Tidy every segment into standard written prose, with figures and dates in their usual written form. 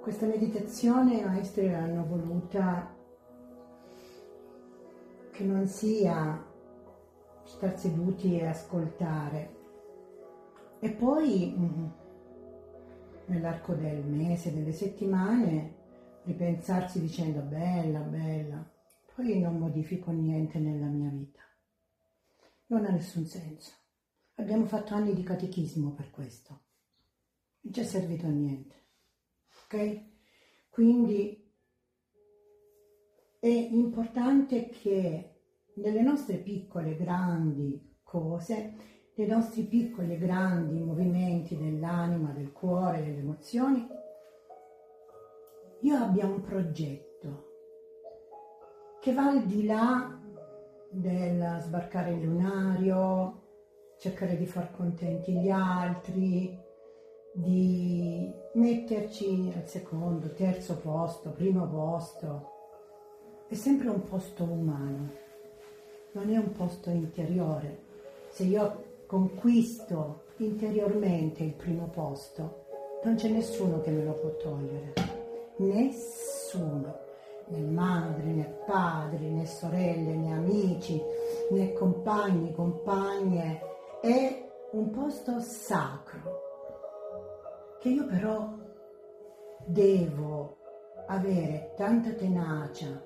Questa meditazione i maestri l'hanno voluta che non sia star seduti e ascoltare e poi nell'arco del mese, delle settimane, ripensarsi dicendo bella, bella, poi non modifico niente nella mia vita. Non ha nessun senso. Abbiamo fatto anni di catechismo per questo. Non ci è servito a niente. Ok? Quindi è importante che nelle nostre piccole grandi cose, nei nostri piccoli e grandi movimenti dell'anima, del cuore, delle emozioni, io abbia un progetto che va al di là del sbarcare il lunario, cercare di far contenti gli altri, di metterci al secondo, terzo posto, primo posto. È sempre un posto umano, non è un posto interiore. Se io conquisto interiormente il primo posto, non c'è nessuno che me lo può togliere. Nessuno, né madri, né padri, né sorelle, né amici, né compagni, compagne. È un posto sacro che io però devo avere tanta tenacia,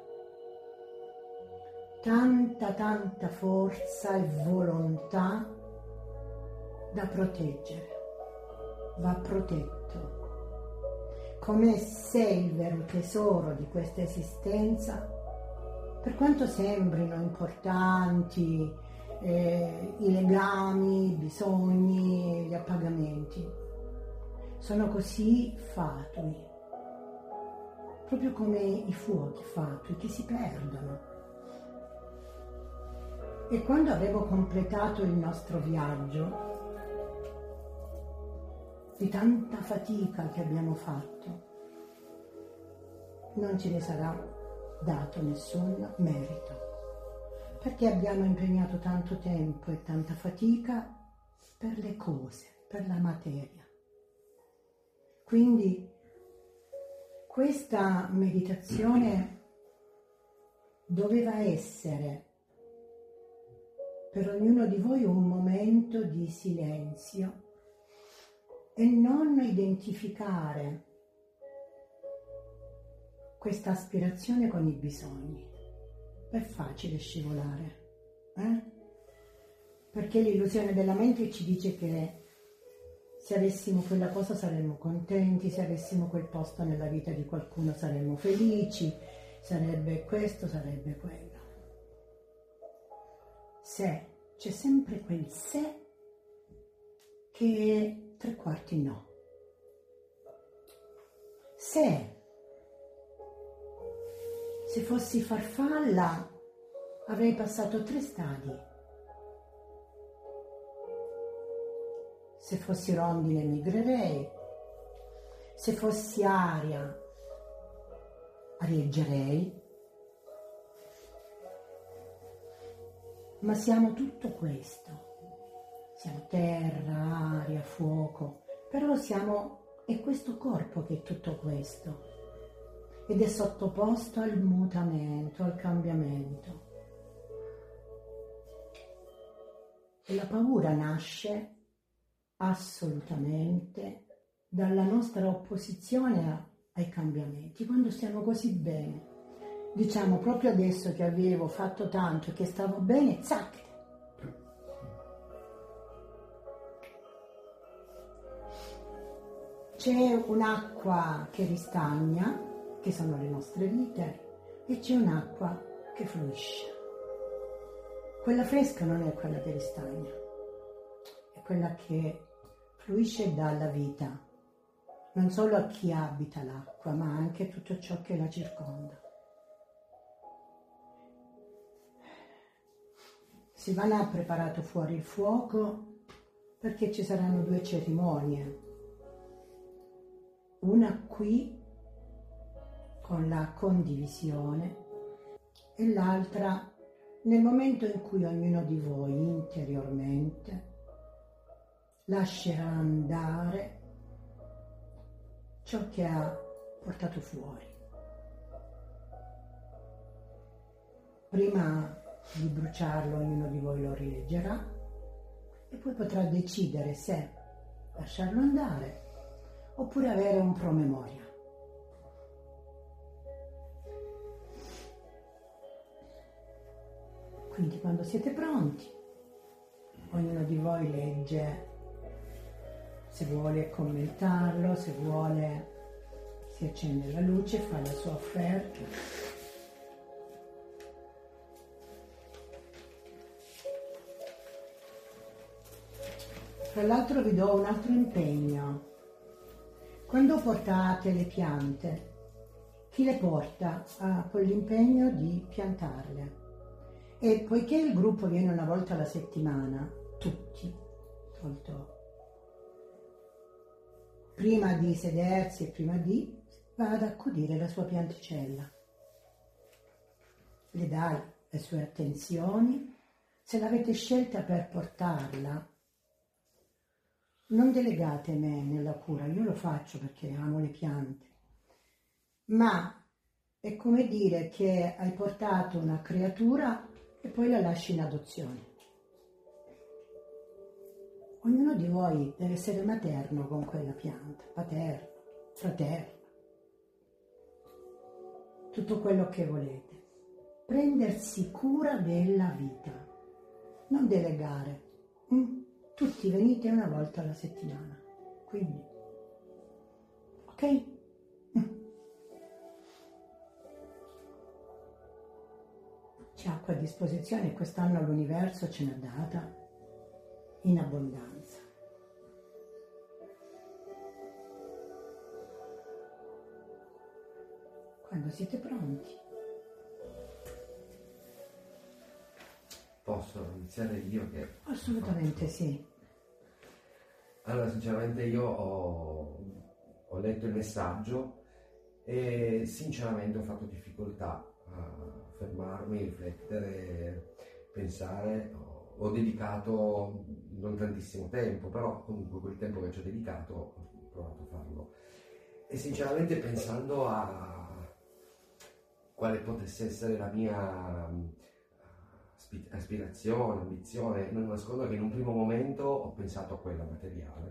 tanta forza e volontà da proteggere. Va protetto. Come se il vero tesoro di questa esistenza, per quanto sembrino importanti i legami, i bisogni, gli appagamenti, sono così fatui, proprio come i fuochi fatui che si perdono. E quando avremo completato il nostro viaggio, di tanta fatica che abbiamo fatto, non ce ne sarà dato nessun merito, perché abbiamo impegnato tanto tempo e tanta fatica per le cose, per la materia. Quindi questa meditazione doveva essere per ognuno di voi un momento di silenzio e non identificare questa aspirazione con i bisogni. È facile scivolare, perché l'illusione della mente ci dice che se avessimo quella cosa saremmo contenti, se avessimo quel posto nella vita di qualcuno saremmo felici, sarebbe questo, sarebbe quello. Se, c'è sempre quel se che è tre quarti no. Se fossi farfalla avrei passato 3 stadi. Se fossi rondine migrerei, se fossi aria arieggerei, ma siamo tutto questo, siamo terra, aria, fuoco, però è questo corpo che è tutto questo ed è sottoposto al mutamento, al cambiamento. E la paura nasce assolutamente dalla nostra opposizione ai cambiamenti. Quando stiamo così bene, diciamo proprio adesso che avevo fatto tanto e che stavo bene, zac! C'è un'acqua che ristagna, che sono le nostre vite, e c'è un'acqua che fluisce. Quella fresca non è quella che ristagna, è quella che fluisce dalla vita, non solo a chi abita l'acqua, ma anche a tutto ciò che la circonda. Silvana ha preparato fuori il fuoco perché ci saranno 2 cerimonie. Una qui con la condivisione e l'altra nel momento in cui ognuno di voi interiormente lascerà andare ciò che ha portato fuori. Prima di bruciarlo ognuno di voi lo rileggerà e poi potrà decidere se lasciarlo andare oppure avere un promemoria. Quindi quando siete pronti, ognuno di voi legge, se vuole commentarlo, se vuole si accende la luce, fa la sua offerta. Tra l'altro vi do un altro impegno. Quando portate le piante, chi le porta ha quell'impegno di piantarle. E poiché il gruppo viene una volta alla settimana, tutti, tolto prima di sedersi e prima di, va ad accudire la sua pianticella. Le dà le sue attenzioni. Se l'avete scelta per portarla, non delegate me nella cura, io lo faccio perché amo le piante, ma è come dire che hai portato una creatura e poi la lasci in adozione. Ognuno di voi deve essere materno con quella pianta, paterno, fraterno, tutto quello che volete. Prendersi cura della vita, non delegare. Tutti venite una volta alla settimana, quindi, ok? C'è acqua a disposizione, quest'anno l'universo ce n'ha data in abbondanza. Quando siete pronti. Posso iniziare io? Assolutamente sì. Allora, sinceramente io ho letto il messaggio e sinceramente ho fatto difficoltà a fermarmi, riflettere, pensare. Ho dedicato non tantissimo tempo, però comunque quel tempo che ci ho dedicato ho provato a farlo. E sinceramente pensando a quale potesse essere la mia aspirazione, ambizione, non nascondo che in un primo momento ho pensato a quella materiale,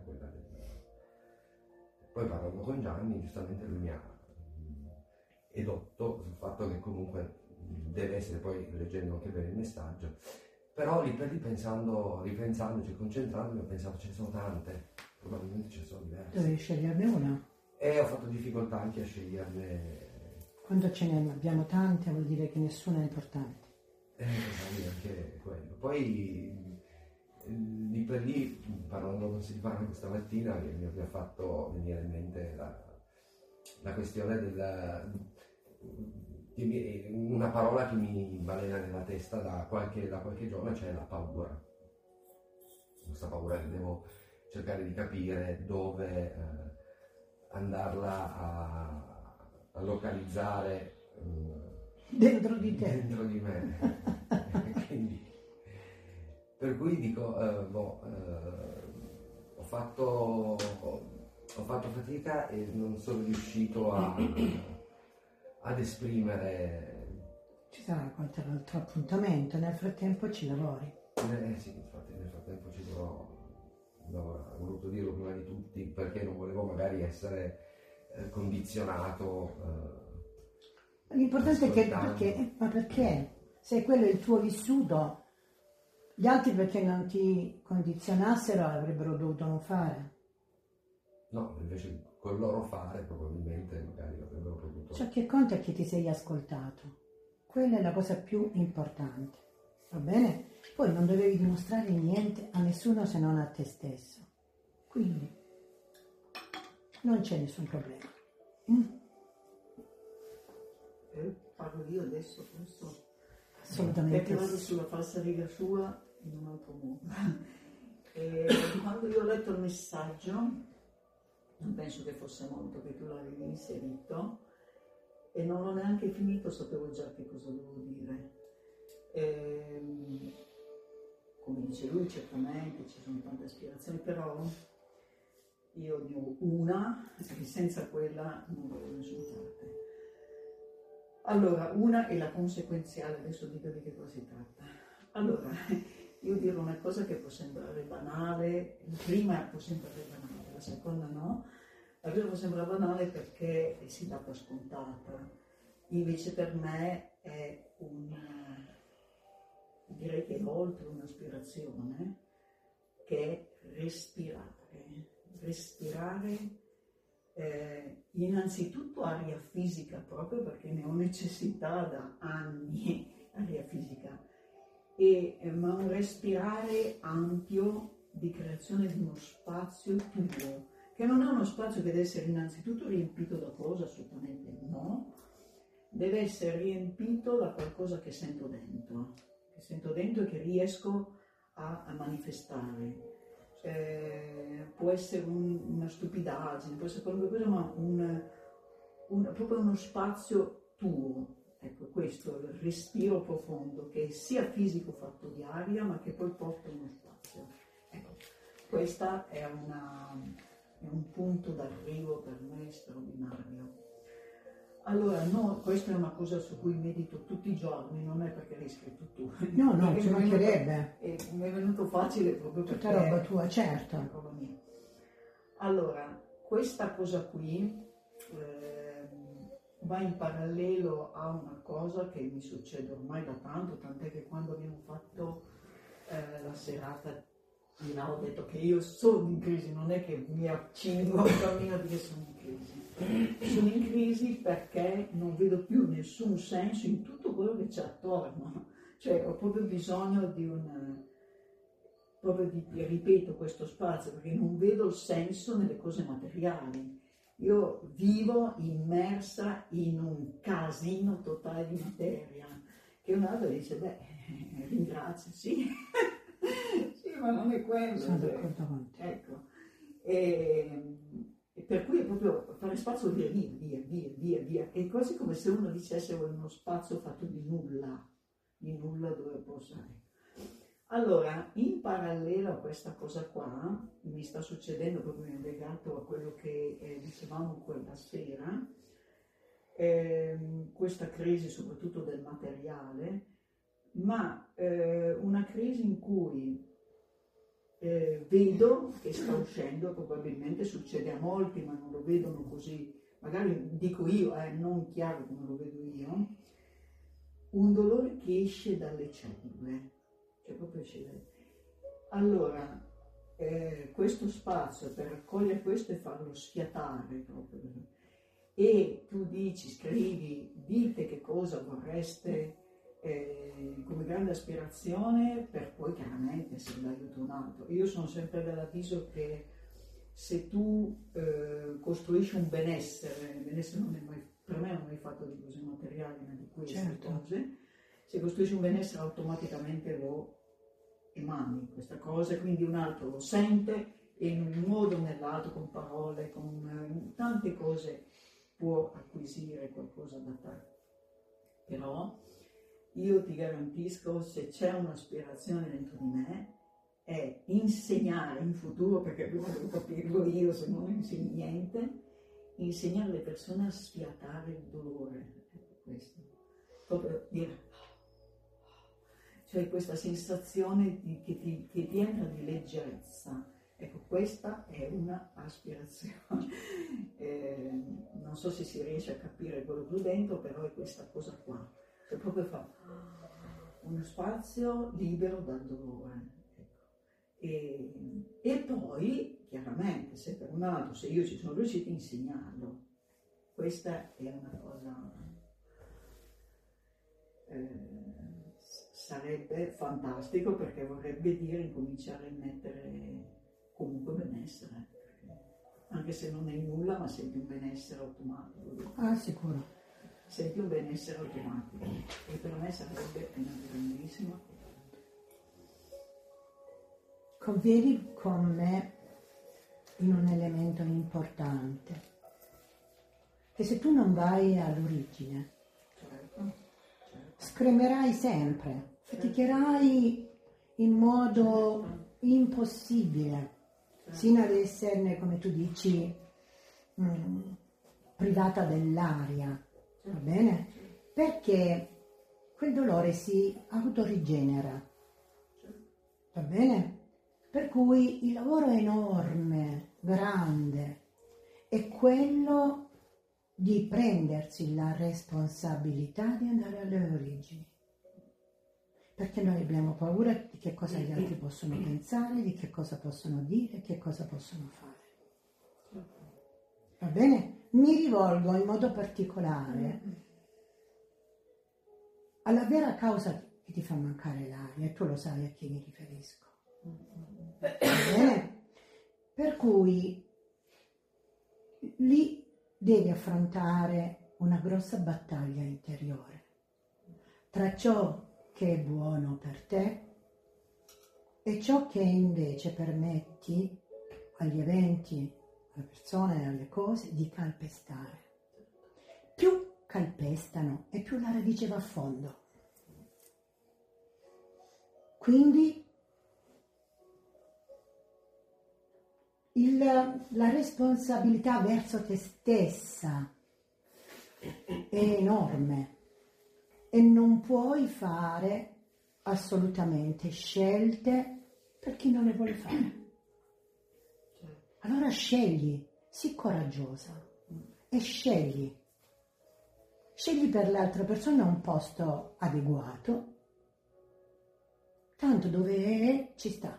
poi parlando con Gianni, giustamente lui mi ha edotto sul fatto che comunque deve essere, poi leggendo anche bene il messaggio, però lì per lì ripensandoci, concentrandomi, ho pensato ce ne sono tante, probabilmente ce ne sono diverse. Dovevi sceglierne una? E ho fatto difficoltà anche a sceglierne. Quando ce ne abbiamo tante vuol dire che nessuna è importante. Anche quello. Poi lì per lì, parlando con Silvana questa mattina, mi ha fatto venire in mente la questione una parola che mi balena nella testa da qualche giorno, cioè la paura. Questa paura che devo cercare di capire dove andarla a localizzare dentro di te, dentro di me. Quindi, per cui dico ho fatto fatica e non sono riuscito ad esprimere. Ci sarà qualche altro appuntamento, nel frattempo ci lavori. Sì, infatti nel frattempo ci dovrò lavorare. Ho voluto dirlo prima di tutti perché non volevo magari essere condizionato. L'importante è che, perché se quello è il tuo vissuto, gli altri perché non ti condizionassero avrebbero dovuto non fare. No, invece col loro fare probabilmente magari avrebbero potuto. Ciò che conta è che ti sei ascoltato. Quella è la cosa più importante, va bene? Poi non dovevi dimostrare niente a nessuno se non a te stesso. Quindi non c'è nessun problema. Parlo io adesso, questo. Assolutamente. Perché vado sulla falsariga sua in un altro modo. Quando io ho letto il messaggio, non penso che fosse molto che tu l'avevi inserito, e non l'ho neanche finito, sapevo già che cosa dovevo dire. Come dice lui, certamente ci sono tante aspirazioni, però io ne ho una, e senza quella non vedo nessun parte. Allora, una è la conseguenziale, adesso dico di che cosa si tratta. Allora, io dirò una cosa che può sembrare banale, la prima può sembrare banale, la seconda no. La prima può sembrare banale perché si dà per scontata, invece per me è direi che è oltre un'aspirazione, che è respirare. Respirare innanzitutto aria fisica, proprio perché ne ho necessità da anni, aria fisica, ma un respirare ampio di creazione di uno spazio tuo, che non è uno spazio che deve essere innanzitutto riempito da cosa, assolutamente no, deve essere riempito da qualcosa che sento dentro e che riesco a manifestare. Può essere una stupidaggine, può essere qualunque cosa, ma proprio uno spazio tuo. Ecco, questo è il respiro profondo, che è sia fisico fatto di aria, ma che poi porta uno spazio. Ecco, questa è un punto d'arrivo per me straordinario. Allora, no, questa è una cosa su cui medito tutti i giorni, non è perché l'hai scritto tu. No, ci mancherebbe. Mi è venuto facile proprio perché... Tutta roba tua, certo. Roba mia. Allora, questa cosa qui va in parallelo a una cosa che mi succede ormai da tanto, tant'è che quando abbiamo fatto la serata di là ho detto che io sono in crisi, non è che mi accingo a cammino perché sono in crisi. Sono in crisi perché non vedo più nessun senso in tutto quello che c'è attorno, cioè ho proprio bisogno ripeto questo spazio, perché non vedo il senso nelle cose materiali. Io vivo immersa in un casino totale di materia, che un altro dice, ringrazio, sì, sì, ma non è quello. Sono d'accordo con te. Ecco. E per cui è proprio fare spazio via, è quasi come se uno dicesse uno spazio fatto di nulla dove posare. Allora, in parallelo a questa cosa qua, mi sta succedendo proprio legato a quello che dicevamo quella sera, questa crisi soprattutto del materiale, ma una crisi in cui vedo che sta uscendo, probabilmente succede a molti ma non lo vedono così, magari dico io, non chiaro come lo vedo io, un dolore che esce dalle cellule, cioè proprio esce. Allora, questo spazio per raccogliere questo e farlo sfiatare proprio, e tu dici, scrivi, dite che cosa vorreste come grande aspirazione, per poi chiaramente se l'aiuto un altro. Io sono sempre dell'avviso che se tu costruisci un benessere, il benessere non è mai, per me non è mai fatto di cose materiali, ma di queste cose, se costruisci un benessere automaticamente lo emani questa cosa, quindi un altro lo sente e in un modo o nell'altro, con parole, con tante cose, può acquisire qualcosa da te. Però io ti garantisco, se c'è un'aspirazione dentro di me, è insegnare in futuro, perché prima devo capirlo io, se non insegno niente, insegnare alle persone a sfiatare il dolore. Ecco questo. Proprio dire, cioè questa sensazione che ti entra di leggerezza. Ecco, questa è una aspirazione. Non so se si riesce a capire quello che ho dentro, però è questa cosa qua. Cioè proprio fa uno spazio libero dal dolore. Ecco. E poi, chiaramente, se per un altro, se io ci sono riuscita a insegnarlo, questa è una cosa... sarebbe fantastico, perché vorrebbe dire incominciare a mettere comunque benessere, anche se non è nulla, ma senti un benessere automatico. Ah, sicuro. Senti un benessere automatico, e per me sarebbe una grandissima cosa. Vedi come in un elemento importante, che se tu non vai all'origine, Certo. scremerai sempre, faticherai in modo impossibile sino ad esserne, come tu dici, privata dell'aria, va bene? Perché quel dolore si autorigenera, va bene? Per cui il lavoro enorme, grande, è quello di prendersi la responsabilità di andare alle origini. Perché noi abbiamo paura di che cosa gli altri possono pensare, di che cosa possono dire, che cosa possono fare. Va bene? Mi rivolgo in modo particolare alla vera causa che ti fa mancare l'aria, e tu lo sai a chi mi riferisco. Va bene? Per cui lì devi affrontare una grossa battaglia interiore tra ciò che è buono per te e ciò che invece permetti agli eventi, alle persone e alle cose di calpestare. Più calpestano e più la radice va a fondo. Quindi la responsabilità verso te stessa è enorme e non puoi fare assolutamente scelte per chi non le vuole fare. Allora scegli, sii coraggiosa e scegli. Scegli per l'altra persona un posto adeguato, tanto dove è ci sta.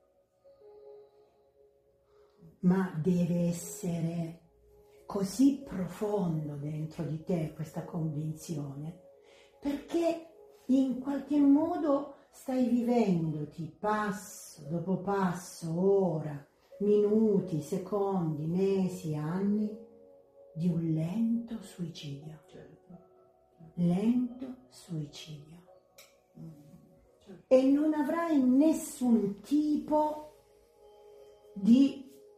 Ma deve essere così profondo dentro di te questa convinzione, perché in qualche modo stai vivendoti passo dopo passo, ora, minuti, secondi, mesi, anni, di un lento suicidio. Lento suicidio. E non avrai nessun tipo di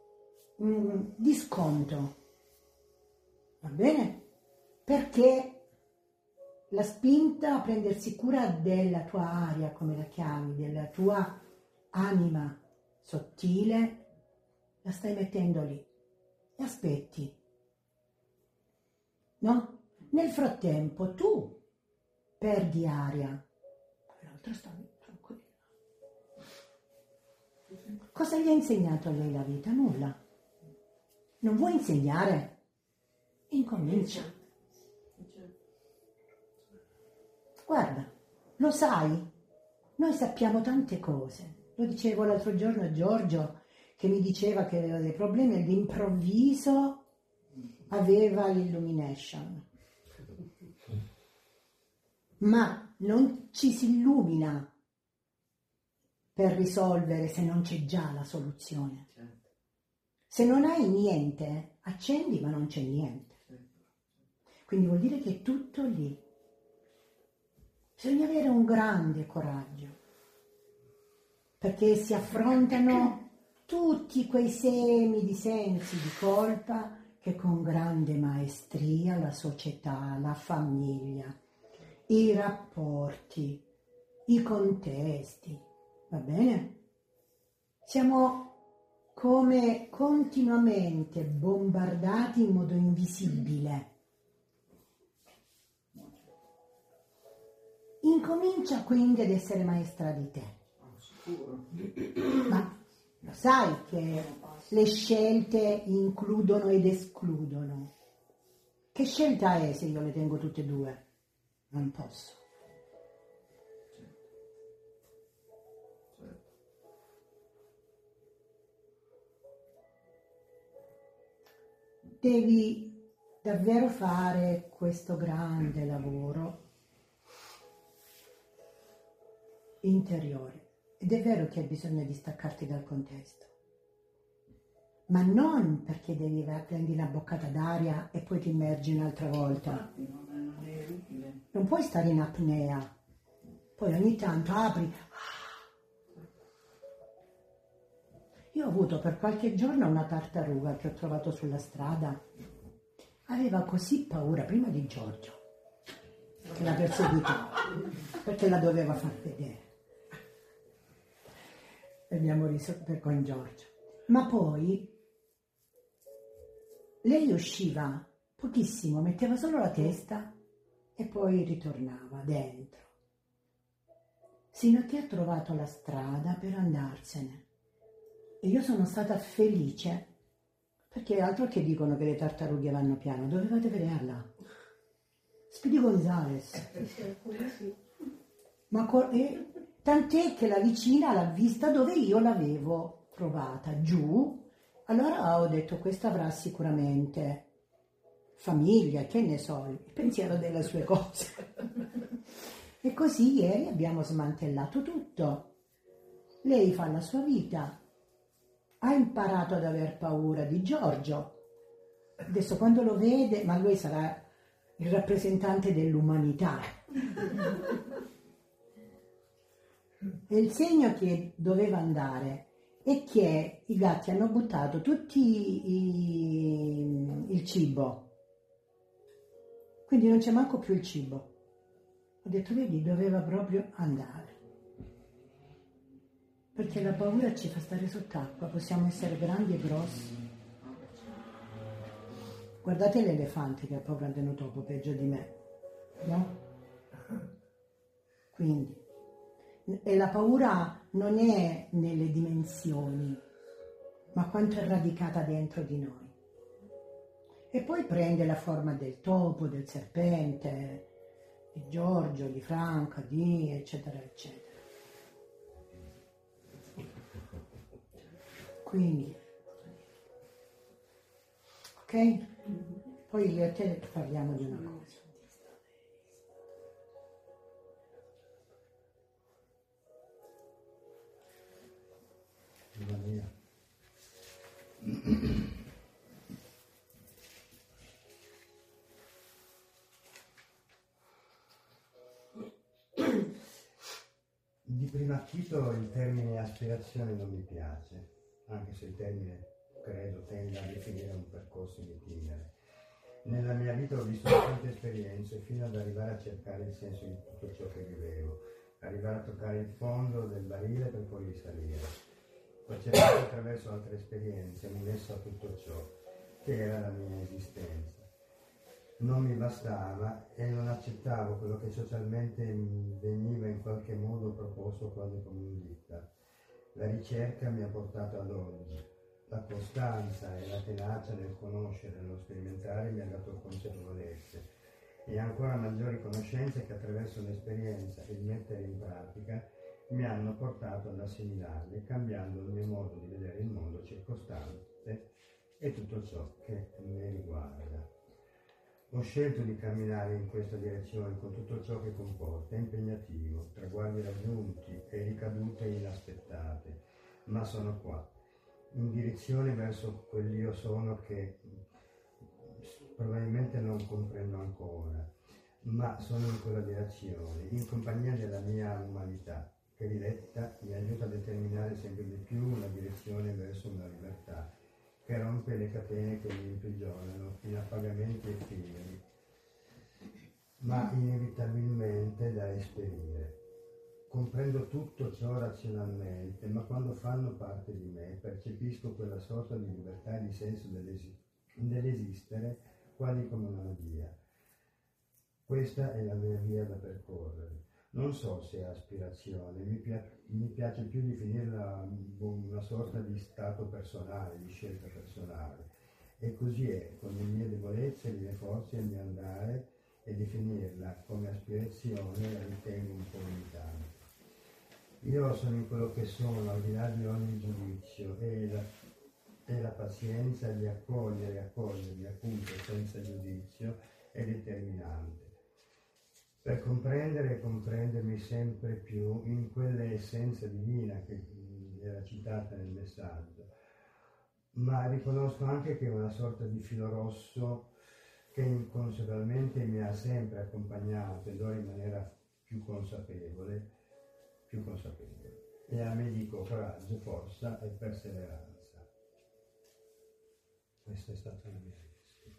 sconto, va bene? Perché la spinta a prendersi cura della tua aria, come la chiami, della tua anima sottile, la stai mettendo lì e aspetti, no? Nel frattempo tu perdi aria, l'altro sta tranquilla. Cosa gli ha insegnato a lei la vita? Nulla. Non vuoi insegnare? Incomincia. Guarda, lo sai, noi sappiamo tante cose. Lo dicevo l'altro giorno a Giorgio, che mi diceva che aveva dei problemi e all'improvviso aveva l'illumination. Ma non ci si illumina per risolvere se non c'è già la soluzione. Se non hai niente, accendi ma non c'è niente. Quindi vuol dire che è tutto lì. Bisogna avere un grande coraggio, perché si affrontano tutti quei semi di sensi di colpa che con grande maestria la società, la famiglia, i rapporti, i contesti, va bene? Siamo come continuamente bombardati in modo invisibile. Incomincia quindi ad essere maestra di te. Ma lo sai che le scelte includono ed escludono. Che scelta è se io le tengo tutte e due? Non posso. Devi davvero fare questo grande lavoro interiore. Ed è vero che hai bisogno di staccarti dal contesto, ma non perché prendi una boccata d'aria e poi ti immergi un'altra volta. Non è utile. Non puoi stare in apnea, poi ogni tanto apri. Io ho avuto per qualche giorno una tartaruga che ho trovato sulla strada. Aveva così paura prima di Giorgio, che la perseguitava, perché la doveva far vedere. E abbiamo riso con Giorgio. Ma poi lei usciva pochissimo, metteva solo la testa e poi ritornava dentro. Sino a che ha trovato la strada per andarsene. E io sono stata felice, perché altro che dicono che le tartarughe vanno piano, dovevate vederla. Speedy Gonzales. Tant'è che la vicina l'ha vista dove io l'avevo trovata, giù. Allora ho detto, questa avrà sicuramente famiglia, che ne so, il pensiero delle sue cose. E così ieri abbiamo smantellato tutto. Lei fa la sua vita, ha imparato ad aver paura di Giorgio. Adesso quando lo vede, ma lui sarà il rappresentante dell'umanità. È il segno che doveva andare e che i gatti hanno buttato tutti il cibo. Quindi non c'è manco più il cibo. Ho detto, vedi, doveva proprio andare. Perché la paura ci fa stare sott'acqua, possiamo essere grandi e grossi. Guardate l'elefante che ha paura dello topo, peggio di me, no? Quindi, e la paura non è nelle dimensioni, ma quanto è radicata dentro di noi. E poi prende la forma del topo, del serpente, di Giorgio, di Franca, di eccetera, eccetera. Quindi, ok? Poi io e te parliamo di una cosa. La mia. Di primo acchito il termine aspirazione non mi piace, anche se il termine credo tenda a definire un percorso in itinere. Nella mia vita ho visto tante esperienze fino ad arrivare a cercare il senso di tutto ciò che vivevo, arrivare a toccare il fondo del barile per poi risalire. Ho cercato attraverso altre esperienze un nesso a tutto ciò che era la mia esistenza. Non mi bastava e non accettavo quello che socialmente mi veniva in qualche modo proposto quasi come un diktat. La ricerca mi ha portato ad oggi. La costanza e la tenacia nel conoscere e nello sperimentare mi ha dato consapevolezze e ancora maggiori conoscenze che attraverso l'esperienza e il mettere in pratica mi hanno portato ad assimilarle, cambiando il mio modo di vedere il mondo circostante e tutto ciò che mi riguarda. Ho scelto di camminare in questa direzione con tutto ciò che comporta, è impegnativo, traguardi raggiunti e ricadute inaspettate, ma sono qua, in direzione verso quell'io sono che probabilmente non comprendo ancora, ma sono in quella direzione, in compagnia della mia umanità, che diretta mi aiuta a determinare sempre di più una direzione verso una libertà, che rompe le catene che mi imprigionano in appagamenti effimeri, ma inevitabilmente da esperire. Comprendo tutto ciò razionalmente, ma quando fanno parte di me percepisco quella sorta di libertà e di senso dell'esistere quasi come una magia. Questa è la mia via da percorrere. Non so se è aspirazione, mi piace più definirla una sorta di stato personale, di scelta personale. E così è, con le mie debolezze, le mie forze, il mio andare, e definirla come aspirazione la ritengo un po' limitante. Io sono in quello che sono, al di là di ogni giudizio, e la pazienza di accogliermi appunto senza giudizio è determinante. Per comprendere e comprendermi sempre più in quell'essenza divina che era citata nel messaggio, ma riconosco anche che è una sorta di filo rosso che inconsapevolmente mi ha sempre accompagnato ed ora in maniera più consapevole, e a me dico coraggio, forza e perseveranza. Questa è stata la mia storia.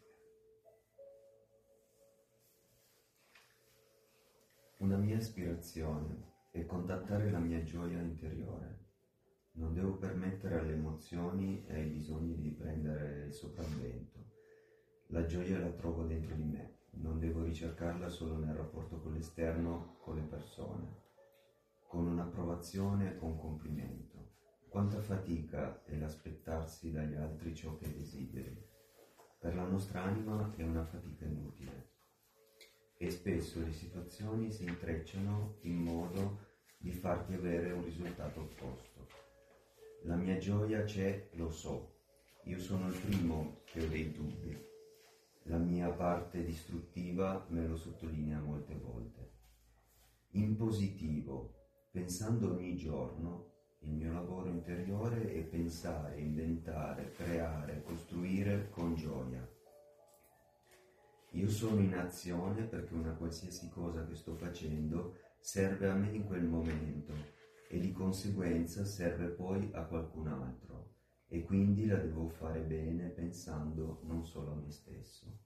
Una mia aspirazione è contattare la mia gioia interiore, Non devo permettere alle emozioni e ai bisogni di prendere il sopravvento. La gioia la trovo dentro di me. Non devo ricercarla solo nel rapporto con l'esterno, con le persone, con un'approvazione o un complimento. Quanta fatica è l'aspettarsi dagli altri ciò che desideri. Per la nostra anima è una fatica inutile. E spesso le situazioni si intrecciano in modo di farti avere un risultato opposto. La mia gioia c'è, lo so. Io sono il primo che ho dei dubbi. La mia parte distruttiva me lo sottolinea molte volte. In positivo, pensando ogni giorno, il mio lavoro interiore è pensare, inventare, creare, costruire con gioia. Io sono in azione perché una qualsiasi cosa che sto facendo serve a me in quel momento e di conseguenza serve poi a qualcun altro. E quindi la devo fare bene pensando non solo a me stesso.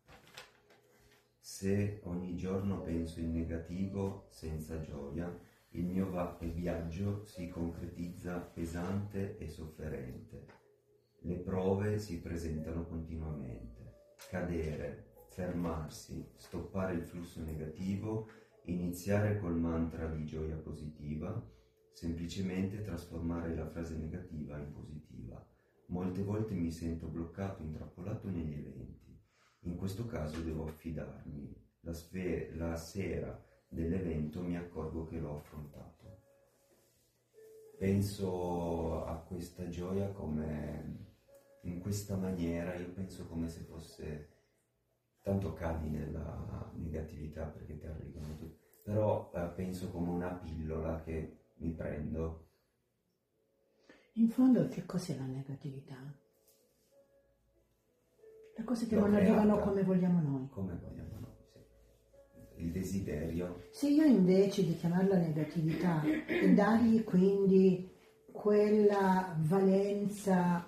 Se ogni giorno penso in negativo, senza gioia, il mio viaggio si concretizza pesante e sofferente. Le prove si presentano continuamente. Cadere, fermarsi, stoppare il flusso negativo, iniziare col mantra di gioia positiva, semplicemente trasformare la frase negativa in positiva. Molte volte mi sento bloccato, intrappolato negli eventi. In questo caso devo affidarmi. La sera dell'evento mi accorgo che l'ho affrontato. Penso a questa gioia come in questa maniera, io penso come se fosse, tanto cadi nella negatività perché ti arrivano tutti, però penso come una pillola che mi prendo. In fondo che cos'è la negatività? Le cose che L'ho non creata. arrivano come vogliamo noi. Come vogliamo noi, sì. Il desiderio. Se io invece di chiamarla negatività e dargli quindi quella valenza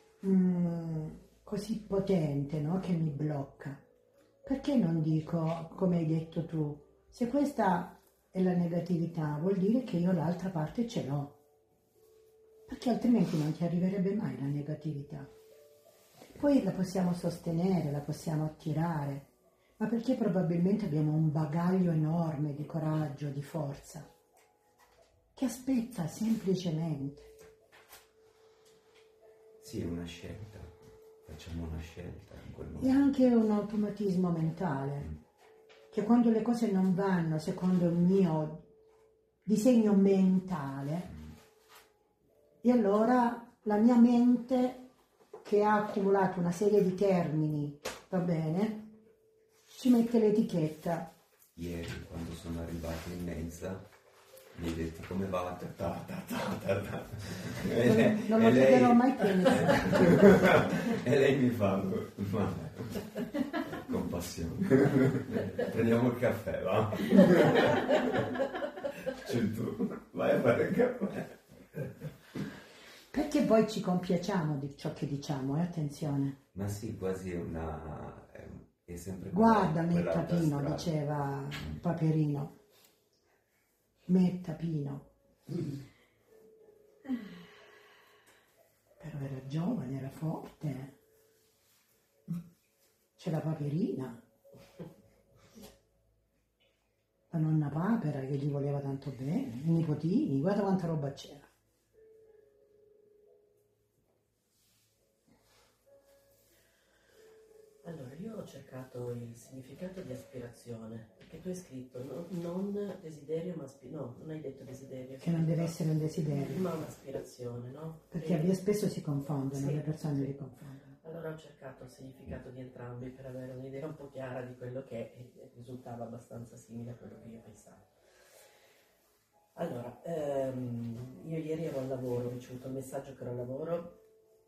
così potente, no, che mi blocca, perché non dico, come hai detto tu, se questa è la negatività vuol dire che io l'altra parte ce l'ho, perché altrimenti non ti arriverebbe mai la negatività. Poi la possiamo sostenere, la possiamo attirare, ma perché probabilmente abbiamo un bagaglio enorme di coraggio, di forza, che aspetta semplicemente. Sì, è una scelta. Facciamo una scelta in quel E momento. anche un automatismo mentale, che quando le cose non vanno secondo il mio disegno mentale, e allora la mia mente, che ha accumulato una serie di termini, va bene, ci mette l'etichetta. Ieri, quando sono arrivato in mensa, mi hai detto come va? Ta, ta, ta, ta, ta. Non lo chiederò mai più. E lei mi fa, ma compassione. Prendiamo il caffè, va? Cioè tu, vai a fare il caffè. Perché poi ci compiacciamo di ciò che diciamo, attenzione. Ma sì, quasi è sempre Guarda me quella Tapino, strada. diceva Paperino. Me Tapino. Però era giovane, era forte. C'è la Paperina. La nonna Papera che gli voleva tanto bene, i nipotini, guarda quanta roba c'era. Allora, io ho cercato il significato di aspirazione, perché tu hai scritto non desiderio, ma no, non hai detto desiderio. Che non deve essere un desiderio. Ma un'aspirazione, no? Perché spesso si confondono, Sì, le persone sì. li confondono. Allora ho cercato il significato di entrambi per avere un'idea un po' chiara di quello che risultava abbastanza simile a quello che io pensavo. Allora, io ieri ero al lavoro, ho ricevuto il messaggio che ero al lavoro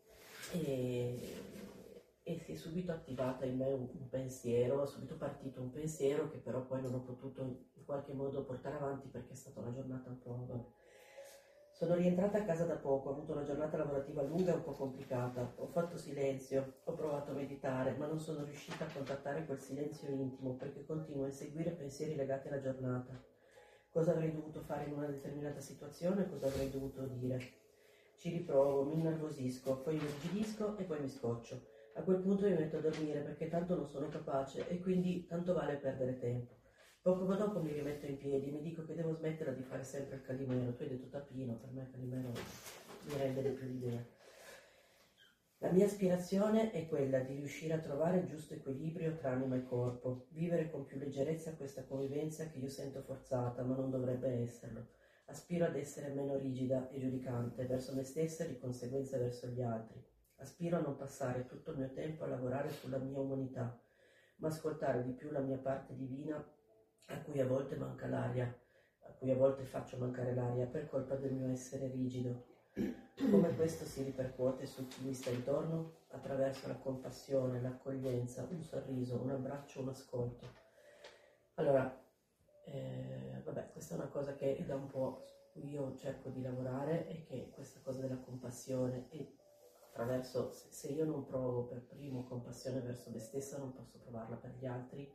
e si è subito attivato in me un pensiero, è subito partito un pensiero che però poi non ho potuto in qualche modo portare avanti perché è stata una giornata un po'... vabbè. Sono rientrata a casa da poco, ho avuto una giornata lavorativa lunga e un po' complicata, ho fatto silenzio, ho provato a meditare, ma non sono riuscita a contattare quel silenzio intimo perché continuo a inseguire pensieri legati alla giornata. Cosa avrei dovuto fare in una determinata situazione, cosa avrei dovuto dire. ci riprovo, mi innervosisco, poi mi irrigidisco e poi mi scoccio. A quel punto mi metto a dormire perché tanto non sono capace e quindi tanto vale perdere tempo. Poco dopo mi rimetto in piedi, mi dico che devo smettere di fare sempre il calimero. Tu hai detto tapino, per me il calimero mi rende di più l'idea. La mia aspirazione è quella di riuscire a trovare il giusto equilibrio tra anima e corpo, vivere con più leggerezza questa convivenza che io sento forzata, ma non dovrebbe esserlo. Aspiro ad essere meno rigida e giudicante verso me stessa e di conseguenza verso gli altri. Aspiro a non passare tutto il mio tempo a lavorare sulla mia umanità, ma ascoltare di più la mia parte divina a cui a volte manca l'aria, a cui a volte faccio mancare l'aria per colpa del mio essere rigido. Come questo si ripercuote su chi mi sta intorno? Attraverso la compassione, l'accoglienza, un sorriso, un abbraccio, un ascolto. Allora, questa è una cosa che da un po' su cui io cerco di lavorare, e che questa cosa della compassione, e attraverso, se io non provo per primo compassione verso me stessa, non posso provarla per gli altri.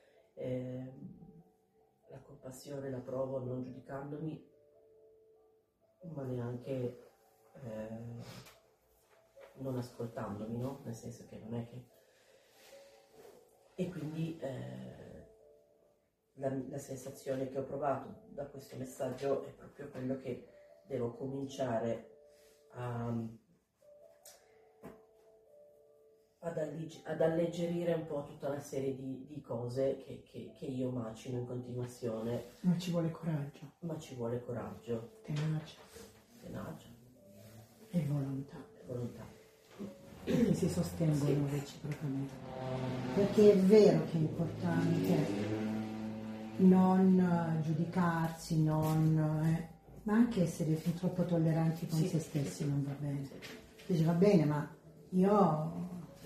La compassione la provo non giudicandomi, ma neanche non ascoltandomi, no? Nel senso che non è che... E quindi la sensazione che ho provato da questo messaggio è proprio quello che devo cominciare ad alleggerire un po' tutta una serie di cose che io macino in continuazione. Ma ci vuole coraggio. Ma ci vuole coraggio. Tenacia. E volontà. Che si sostengono reciprocamente. Perché è vero che è importante non giudicarsi, ma anche essere fin troppo tolleranti con se stessi non va bene. Dice va bene, ma io...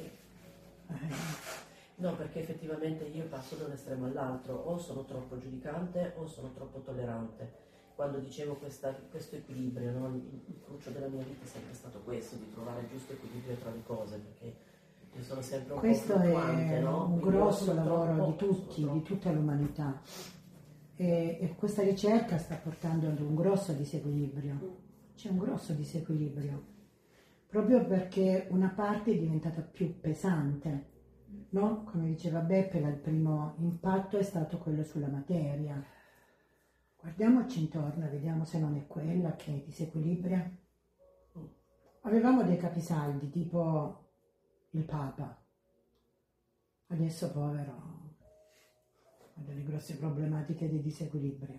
No, perché effettivamente io passo da un estremo all'altro, o sono troppo giudicante o sono troppo tollerante. Quando dicevo questo equilibrio, no? Il cruccio della mia vita è sempre stato questo, di trovare il giusto equilibrio tra le cose, perché io sono sempre un questo po' fluttuante, è no? un grosso lavoro di tutti, di tutta l'umanità, e questa ricerca sta portando ad un grosso disequilibrio. C'è un grosso disequilibrio proprio perché una parte è diventata più pesante, no? Come diceva Beppe, il primo impatto è stato quello sulla materia. Guardiamoci intorno, vediamo se non è quella che disequilibra. Avevamo dei capisaldi tipo il Papa, adesso povero ha delle grosse problematiche di disequilibrio,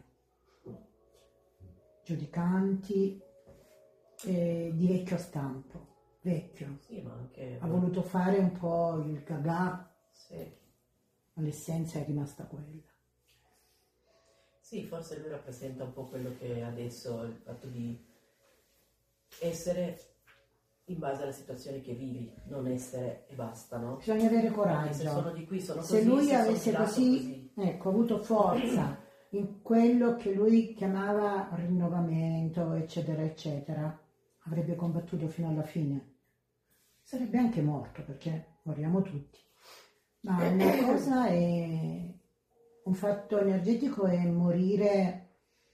giudicanti, di vecchio stampo, vecchio. Sì, ma anche... Ha voluto fare un po' il gaga, sì. ma l'essenza è rimasta quella. Sì, forse lui rappresenta un po' quello che adesso è il fatto di essere in base alla situazione che vivi, non essere e basta, no? Bisogna avere coraggio. Se sono di qui, sono se così, lui se avesse sono così, ecco, avuto forza in quello che lui chiamava rinnovamento, eccetera, eccetera, avrebbe combattuto fino alla fine. Sarebbe anche morto, perché moriamo tutti. Ma una cosa è... Un fatto energetico è morire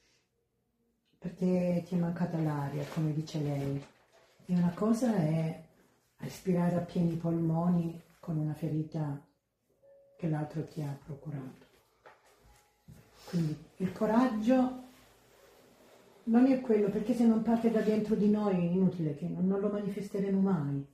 perché ti è mancata l'aria, come dice lei. E una cosa è respirare a pieni polmoni con una ferita che l'altro ti ha procurato. Quindi il coraggio non è quello, perché se non parte da dentro di noi è inutile che non lo manifesteremo mai.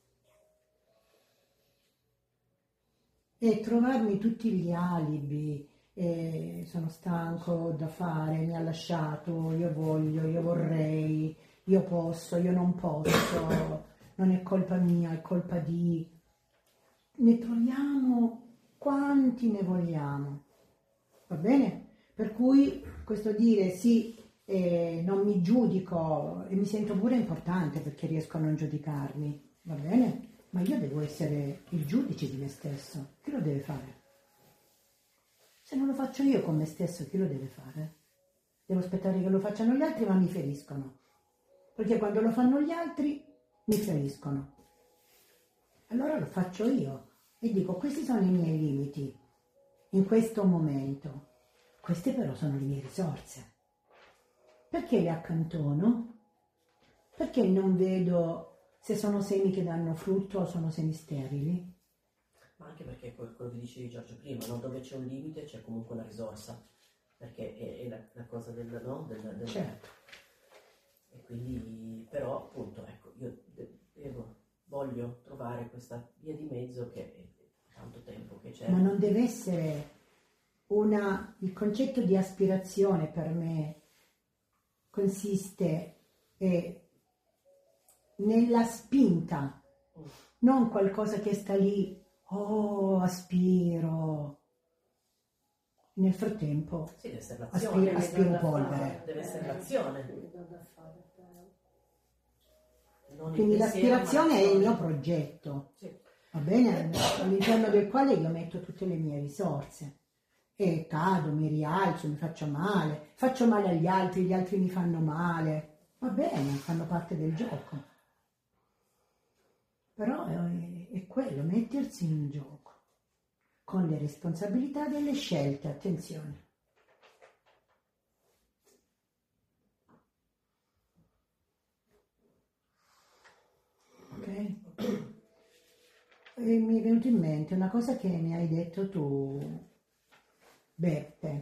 E trovarmi tutti gli alibi, sono stanco da fare, mi ha lasciato, io voglio, io vorrei, io posso, io non posso, non è colpa mia, è colpa di... Ne troviamo quanti ne vogliamo, va bene? Per cui questo dire sì, non mi giudico, e mi sento pure importante perché riesco a non giudicarmi, va bene? Ma io devo essere il giudice di me stesso. Chi lo deve fare? Se non lo faccio io con me stesso, chi lo deve fare? Devo aspettare che lo facciano gli altri, ma mi feriscono. Perché quando lo fanno gli altri, mi feriscono. Allora lo faccio io e dico, questi sono i miei limiti in questo momento. Queste però sono le mie risorse. Perché le accantono? Perché non vedo se sono semi che danno frutto o sono semi sterili? Ma anche perché quello che dicevi Giorgio prima, no? Dove c'è un limite c'è comunque una risorsa, perché è la cosa del, no? del Certo. E quindi, però appunto, ecco, io voglio trovare questa via di mezzo che è tanto tempo che c'è. Ma non deve essere il concetto di aspirazione per me consiste nella spinta, non qualcosa che sta lì, oh, aspiro. Nel frattempo Sì, deve essere l'azione. aspiro polvere. Deve essere l'azione. Non il Quindi pensiero, l'aspirazione ma è il l'azione. mio progetto, Sì. va bene? All'interno del quale io metto tutte le mie risorse. E cado, mi rialzo, mi faccio male agli altri, gli altri mi fanno male. Va bene, fanno parte del gioco. Però è quello, mettersi in gioco, con le responsabilità delle scelte, attenzione. Ok? E mi è venuto in mente una cosa che mi hai detto tu, Beppe,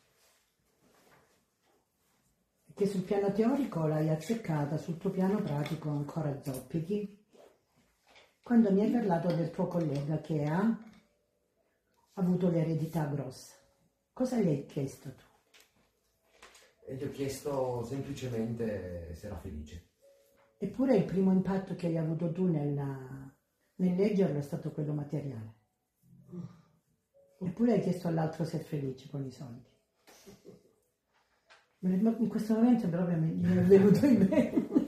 che sul piano teorico l'hai azzeccata, sul tuo piano pratico ancora zoppichi. Quando mi hai parlato del tuo collega che ha avuto l'eredità grossa, cosa gli hai chiesto tu? E gli ho chiesto semplicemente se era felice. Eppure il primo impatto che hai avuto tu nel leggerlo è stato quello materiale. Eppure hai chiesto all'altro se è felice con i soldi. In questo momento proprio mi è venuto in mente.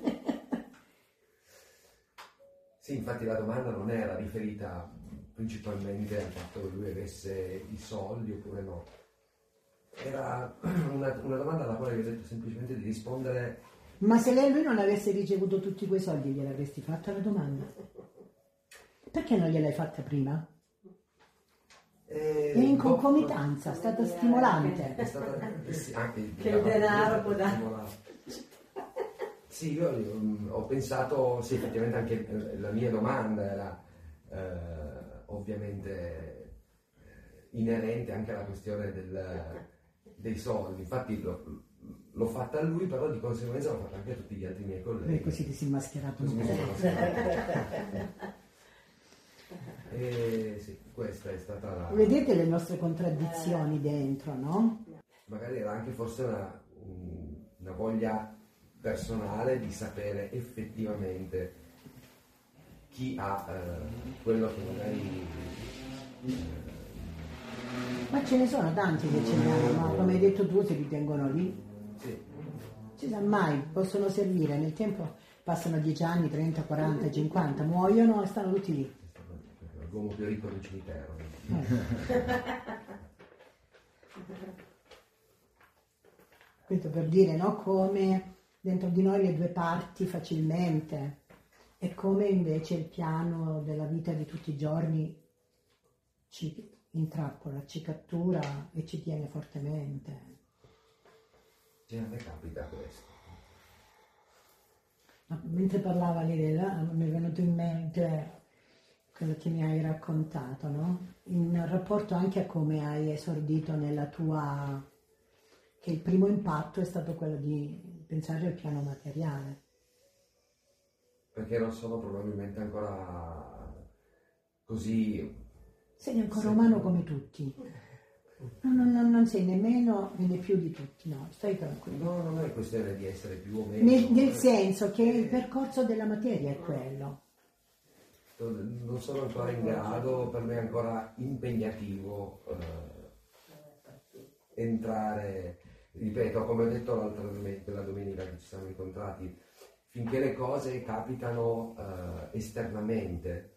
Sì, infatti la domanda non era riferita principalmente al fatto che lui avesse i soldi oppure no. Era una domanda alla quale gli ho detto semplicemente di rispondere. Ma se lui non avesse ricevuto tutti quei soldi, gliel'avresti fatta la domanda? Perché non gliel'hai fatta prima? È in concomitanza, è stata stimolante. È stata anche Che il denaro può dare. Sì, io ho pensato, sì, effettivamente anche la mia domanda era ovviamente inerente anche alla questione dei soldi. Infatti l'ho fatta a lui, però di conseguenza l'ho fatta anche a tutti gli altri miei colleghi. E così ti sei mascherato Così un mi po'. sono mascherato. E sì, questa è stata la... Vedete le nostre contraddizioni dentro, no? Magari era anche forse una voglia personale di sapere effettivamente chi ha quello che magari... Ma ce ne sono tanti che ce ne hanno, ma come hai detto tu si ritengono lì. Sì. Si sa mai, possono servire, nel tempo passano 10 anni, 30, 40, 50, muoiono e stanno tutti lì. L'uomo più ricco del cimitero. Questo per dire, no? Come dentro di noi le due parti facilmente e come invece il piano della vita di tutti i giorni ci intrappola, ci cattura e ci tiene fortemente. Sì, a me capita questo. Ma mentre parlava Lirella mi è venuto in mente quello che mi hai raccontato, no? In rapporto anche a come hai esordito nella tua... che il primo impatto è stato quello di pensare al piano materiale. Perché non sono probabilmente ancora così... Sei ancora umano come tutti. Non sei nemmeno né più di tutti, no, stai tranquillo. No, non è questione di essere più o meno... Nel senso che il percorso della materia è quello. Non sono ancora in grado, per me è ancora impegnativo entrare, ripeto, come ho detto quella domenica che ci siamo incontrati, finché le cose capitano esternamente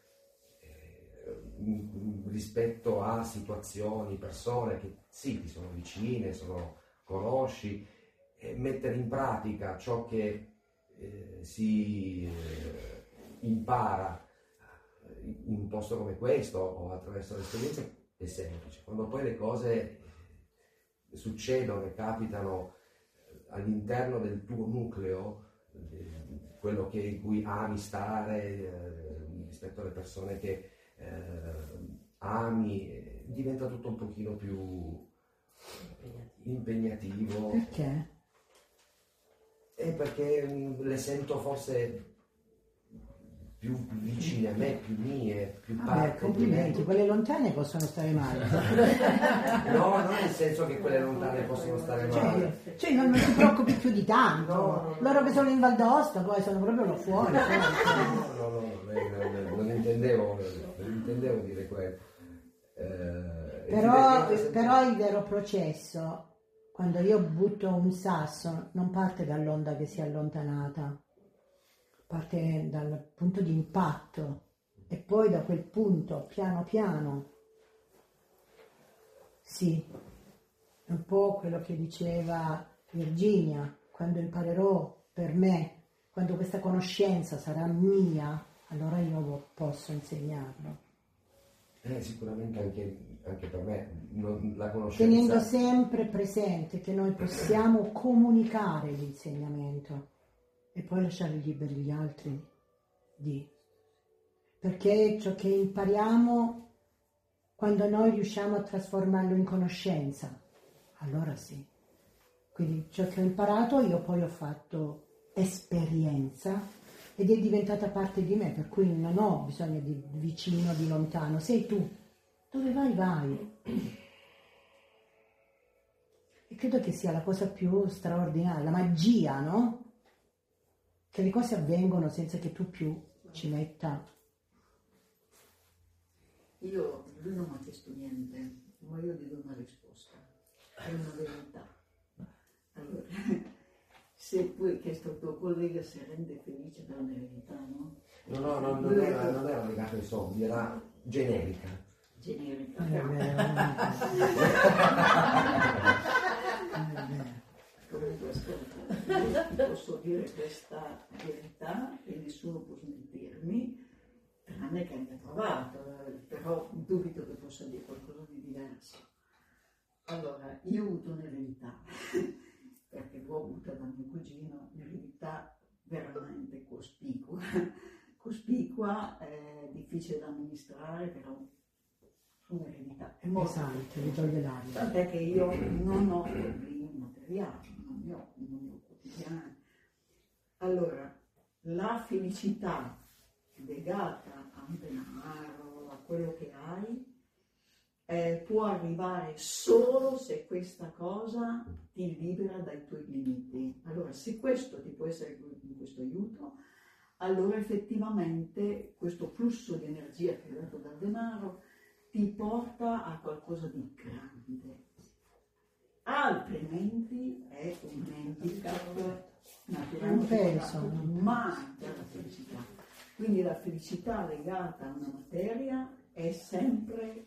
rispetto a situazioni, persone che sì, ti sono vicine, conosci, mettere in pratica ciò che si impara in un posto come questo o attraverso l'esperienza è semplice. Quando poi le cose succedono e capitano all'interno del tuo nucleo quello in cui ami stare, rispetto alle persone che ami, diventa tutto un pochino più impegnativo. Perché? Perché le sento forse più vicine a me, più mie, più parte. Complimenti, quelle lontane possono stare male. No, non nel senso che quelle lontane possono stare male. Cioè non ti preoccupi più di tanto. No. Loro che sono in Val d'Aosta poi sono proprio là fuori. No, non intendevo dire quello. Però il vero processo, quando io butto un sasso, non parte dall'onda che si è allontanata, parte dal punto di impatto e poi da quel punto, piano piano, sì, è un po' quello che diceva Virginia, quando imparerò per me, quando questa conoscenza sarà mia, allora io posso insegnarlo. Sicuramente anche per me la conoscenza. Tenendo sempre presente che noi possiamo comunicare l'insegnamento e poi lasciare liberi gli altri perché ciò che impariamo, quando noi riusciamo a trasformarlo in conoscenza, allora sì. Quindi ciò che ho imparato io poi ho fatto esperienza ed è diventata parte di me, per cui non ho bisogno di vicino, di lontano, sei tu, dove vai. E credo che sia la cosa più straordinaria, la magia, no? Che le cose avvengono senza che tu più ci metta. Lui non mi ha chiesto niente, ma io gli do una risposta, è una verità. Allora, se poi chiesto al tuo collega si rende felice dalla verità, no? No, non era legata ai soldi, era generica. Comunque ascolta, io posso dire questa verità e nessuno può smentirmi, tranne che abbia provato, però dubito che possa dire qualcosa di diverso. Allora, io ho avuto un'eredità, perché l'ho avuta da mio cugino, un'eredità veramente cospicua, difficile da amministrare, però un'eredità è molto pesante, mi toglie l'aria. Tant'è che io non ho problemi materiali, non ne ho quotidiani. Allora, la felicità legata a un denaro, a quello che hai, può arrivare solo se questa cosa ti libera dai tuoi limiti. Allora, se questo ti può essere questo aiuto, allora effettivamente questo flusso di energia che è dato dal denaro ti porta a qualcosa di grande. Altrimenti è un handicap naturale, manca la felicità. Quindi la felicità legata a una materia è sempre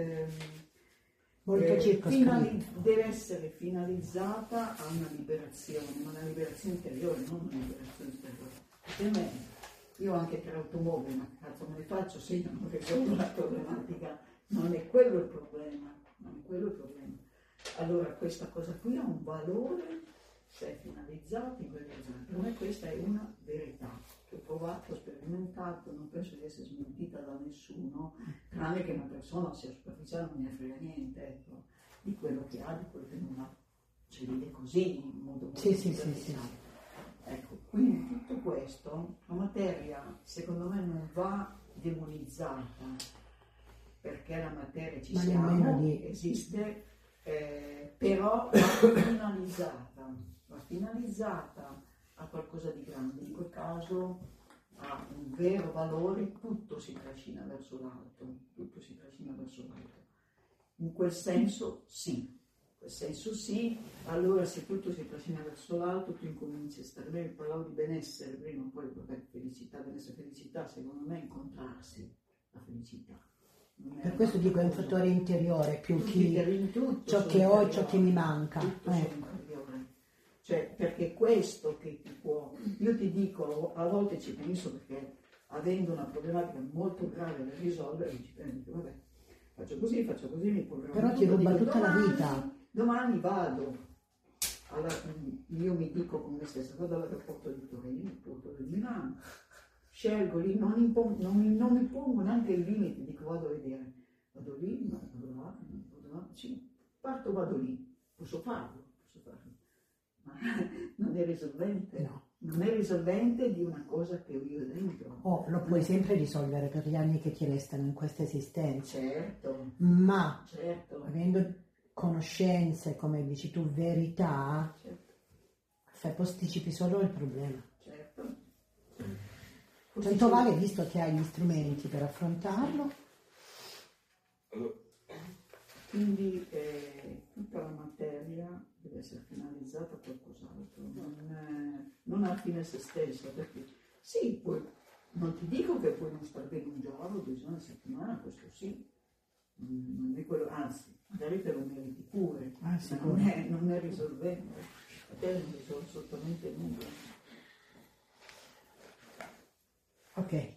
molto deve essere finalizzata a una liberazione, ma una liberazione interiore, non una liberazione esteriore. Per me, io ho anche 3 automobili, ma che cazzo me ne faccio se io non risolvo la problematica? Non è quello il problema, Allora questa cosa qui ha un valore se è finalizzato in quella zona. Per me questa è una verità che ho provato, ho sperimentato, non penso di essere smentita da nessuno, tranne che una persona sia superficiale non ne frega niente, ecco, di quello che ha, di quello che non ha. Ce vede così, in modo molto superficiale. Ecco, quindi tutto questo, la materia secondo me non va demonizzata, perché la materia ci siamo, esiste, però va finalizzata a qualcosa di grande. In quel caso ha un vero valore, tutto si trascina verso l'alto. In quel senso sì. Allora se tutto si trascina verso l'alto, tu incominci a stare bene. Parlavo di benessere prima, poi felicità, secondo me è incontrarsi la felicità. Per questo dico è un fattore interiore più che ciò che ho e ciò che mi manca. Cioè, perché questo che ti può... Io ti dico, a volte ci penso perché avendo una problematica molto grave da risolvere, ci penso, vabbè, faccio così, mi proverò. Però ti ruba tutta la vita. Domani vado io mi dico con me stessa, vado all'aeroporto di Torino, porto di Milano, scelgo lì, non mi pongo neanche i limiti, dico vado a vedere, vado lì, no, vado là, sì, parto, vado lì, posso farlo, ma non è risolvente. No. Non è risolvente di una cosa che ho io dentro. Lo puoi sempre risolvere per gli anni che ti restano in questa esistenza. Certo, Ma certo. avendo conoscenze, come dici tu, verità, Certo. posticipi solo il problema. Certo. Tanto vale, visto che hai gli strumenti per affrontarlo. Quindi tutta la materia deve essere finalizzata a qualcos'altro, non alla fine a se stessa, perché sì, non ti dico che puoi non star bene un giorno, 2 giorni a settimana, questo sì, non è quello, anzi, magari te lo meriti pure, ma non è risolvente, a te non risolve assolutamente nulla. Ok,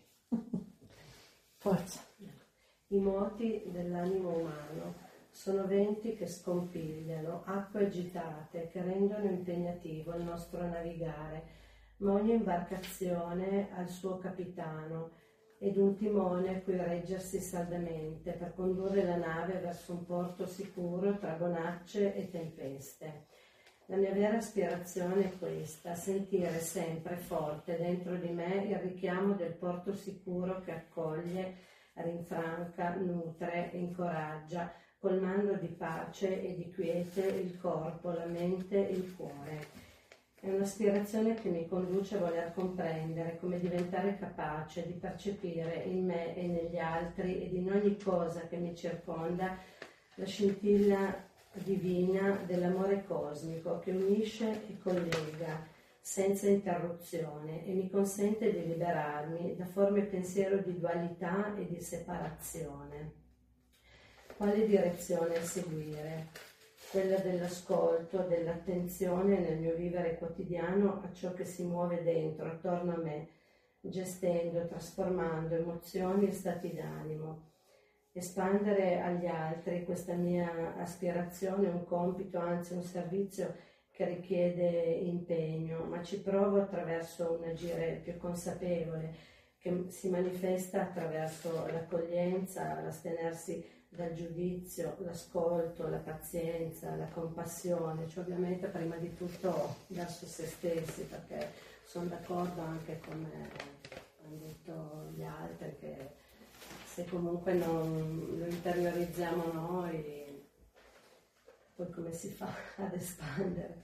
forza. I moti dell'animo umano sono venti che scompigliano, acque agitate che rendono impegnativo il nostro navigare, ma ogni imbarcazione ha il suo capitano ed un timone a cui reggersi saldamente per condurre la nave verso un porto sicuro tra bonacce e tempeste. La mia vera aspirazione è questa, sentire sempre forte dentro di me il richiamo del porto sicuro che accoglie, rinfranca, nutre e incoraggia, colmando di pace e di quiete il corpo, la mente e il cuore. È un'aspirazione che mi conduce a voler comprendere come diventare capace di percepire in me e negli altri ed in ogni cosa che mi circonda la scintilla divina dell'amore cosmico che unisce e collega senza interruzione e mi consente di liberarmi da forme pensiero di dualità e di separazione. Quale direzione seguire? Quella dell'ascolto, dell'attenzione nel mio vivere quotidiano a ciò che si muove dentro, attorno a me, gestendo, trasformando emozioni e stati d'animo. Espandere agli altri questa mia aspirazione è un compito, anzi un servizio che richiede impegno, ma ci provo attraverso un agire più consapevole che si manifesta attraverso l'accoglienza, l'astenersi dal giudizio, l'ascolto, la pazienza, la compassione, cioè ovviamente prima di tutto verso se stessi, perché sono d'accordo anche con hanno detto gli altri che se comunque non lo interiorizziamo noi, poi come si fa ad espandere?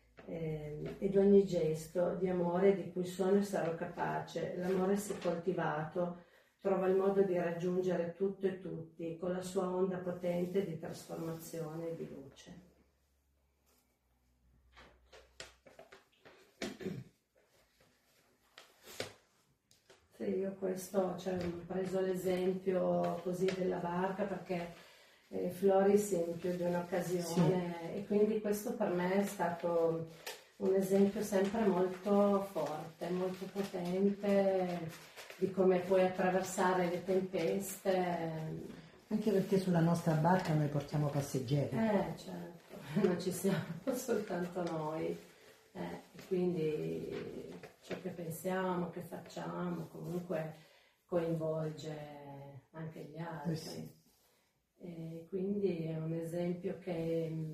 Ed ogni gesto di amore di cui sono e sarò capace, l'amore se coltivato trova il modo di raggiungere tutto e tutti con la sua onda potente di trasformazione e di luce. Sì, io questo, ho preso l'esempio così della barca perché Floris in più di un'occasione e quindi questo per me è stato un esempio sempre molto forte, molto potente di come puoi attraversare le tempeste. Anche perché sulla nostra barca noi portiamo passeggeri. Certo, non ci siamo soltanto noi. Quindi ciò che pensiamo, che facciamo, comunque coinvolge anche gli altri. Sì. E quindi è un esempio che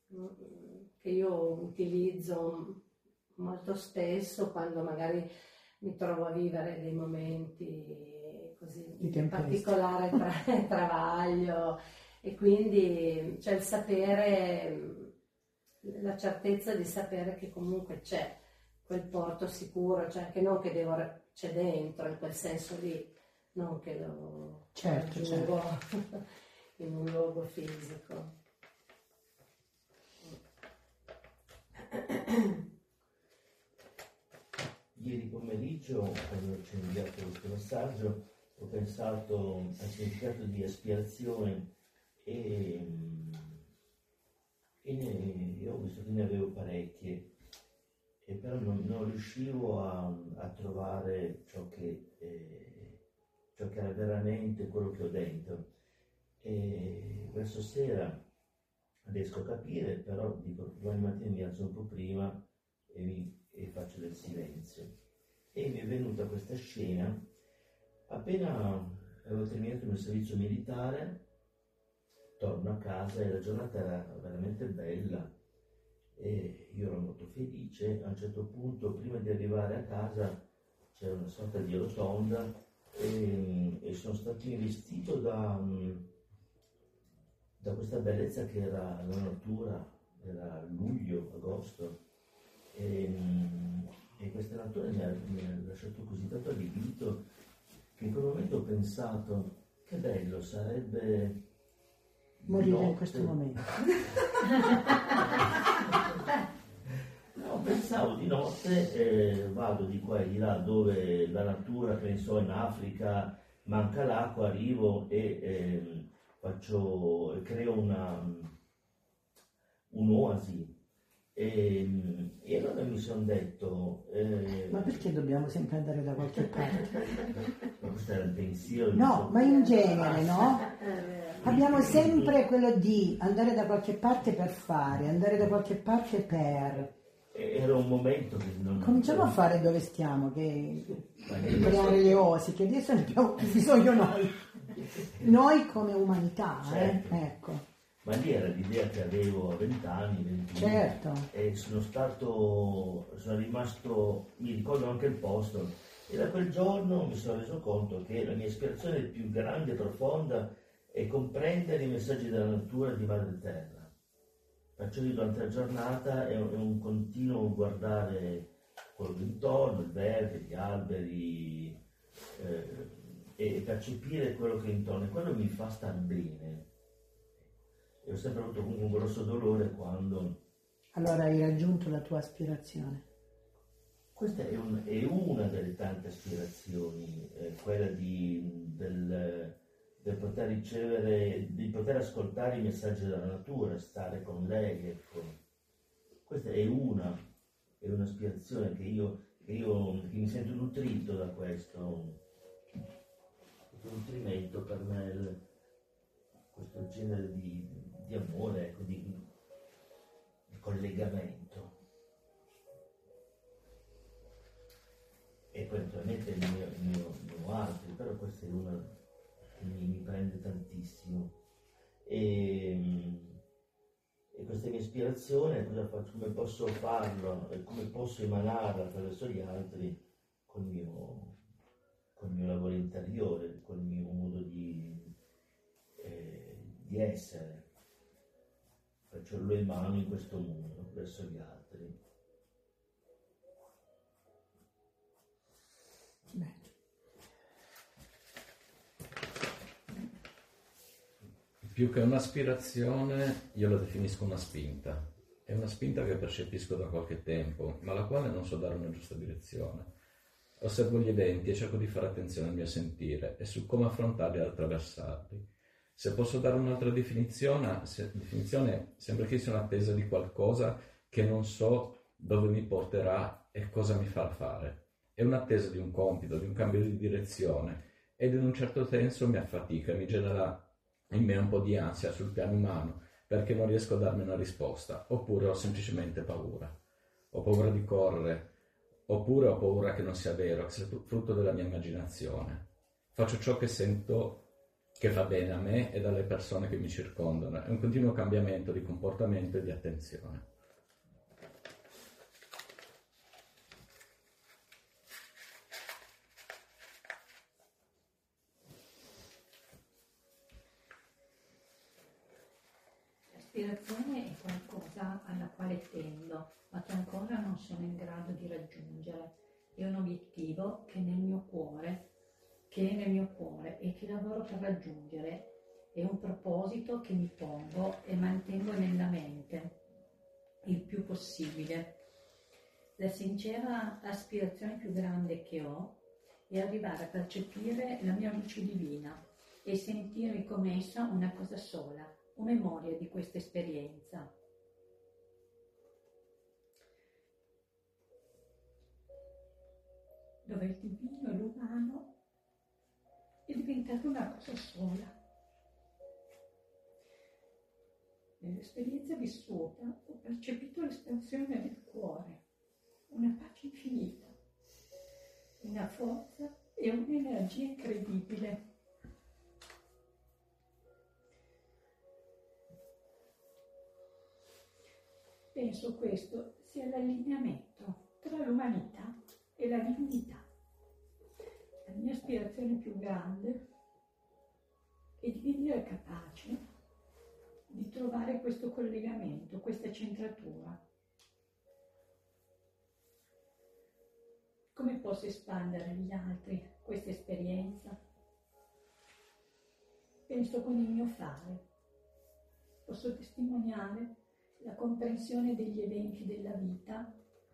io utilizzo molto spesso quando magari mi trovo a vivere dei momenti così di particolare travaglio e quindi c'è il sapere, la certezza di sapere che comunque c'è quel porto sicuro, cioè che non che c'è dentro in quel senso lì, non che lo raggiungo in un luogo fisico. Ieri pomeriggio, quando ci ho inviato questo messaggio, ho pensato al significato di aspirazione e ho visto che ne avevo parecchie, e però non riuscivo a trovare ciò che era veramente quello che ho dentro. E verso sera riesco a capire, però dico, domani mattina mi alzo un po' prima e faccio del silenzio. E mi è venuta questa scena appena avevo terminato il mio servizio militare. Torno a casa e la giornata era veramente bella e io ero molto felice. A un certo punto, prima di arrivare a casa, c'era una sorta di rotonda e sono stato investito da questa bellezza che era la natura, era luglio, agosto, e questa natura mi ha lasciato così tanto allibito che in quel momento ho pensato che bello sarebbe morire notte. in questo momento. No, pensavo di notte, vado di qua e di là dove la natura, penso in Africa, manca l'acqua, arrivo e creo un'oasi. E allora mi sono detto... Ma perché dobbiamo sempre andare da qualche parte? Ma questo era il pensiero. No, ma in genere, no? Abbiamo sempre quello di andare da qualche parte per fare, andare da qualche parte per... Era un momento che non... Cominciamo a fare dove stiamo, che creare le osi, che adesso ne abbiamo bisogno noi. Noi come umanità, certo. Ecco. Ma lì era l'idea che avevo a 20 anni, 21, certo. E sono rimasto, mi ricordo anche il posto, e da quel giorno mi sono reso conto che la mia ispirazione più grande e profonda è comprendere i messaggi della natura di Madre Terra. Perciò io durante la giornata è un continuo guardare quello che intorno, il verde, gli alberi, e percepire quello che è intorno, e quello mi fa star bene. E ho sempre avuto comunque un grosso dolore quando... Allora hai raggiunto la tua aspirazione. Questa è una delle tante aspirazioni, quella del poter ricevere, di poter ascoltare i messaggi della natura, stare con lei, ecco. Questa è un'aspirazione che mi sento nutrito da questo nutrimento per me, questo genere di amore, ecco, di collegamento. E poi naturalmente il mio altri, però questa è una che mi prende tantissimo. E questa mia ispirazione, cosa faccio, come posso farlo e come posso emanarla attraverso gli altri col mio lavoro interiore, col mio modo di essere. Perciò lo emano in questo mondo verso gli altri. Bene. Più che un'aspirazione, io la definisco una spinta. È una spinta che percepisco da qualche tempo, ma alla quale non so dare una giusta direzione. Osservo gli eventi e cerco di fare attenzione al mio sentire e su come affrontarli e attraversarli. Se posso dare un'altra definizione, sembra che sia un'attesa di qualcosa che non so dove mi porterà e cosa mi farà fare. È un'attesa di un compito, di un cambio di direzione ed in un certo senso mi affatica e mi genera in me un po' di ansia sul piano umano perché non riesco a darmi una risposta, oppure ho semplicemente paura. Ho paura di correre, oppure ho paura che non sia vero, che sia frutto della mia immaginazione. Faccio ciò che sento che fa bene a me e alle persone che mi circondano. È un continuo cambiamento di comportamento e di attenzione. L'aspirazione è qualcosa alla quale tendo, ma che ancora non sono in grado di raggiungere. È un obiettivo che è nel mio cuore e che lavoro per raggiungere. È un proposito che mi pongo e mantengo nella mente il più possibile. La sincera aspirazione più grande che ho è arrivare a percepire la mia luce divina e sentirmi come essa una cosa sola, una memoria di questa esperienza. Dove il divino e l'umano è diventato una cosa sola. Nell'esperienza vissuta ho percepito l'espansione del cuore una pace infinita, una forza e un'energia incredibile. Penso questo sia l'allineamento tra l'umanità e la divinità. La mia aspirazione più grande è di venire capace di trovare questo collegamento, questa centratura. Come posso espandere agli altri questa esperienza? Penso con il mio fare. Posso testimoniare la comprensione degli eventi della vita.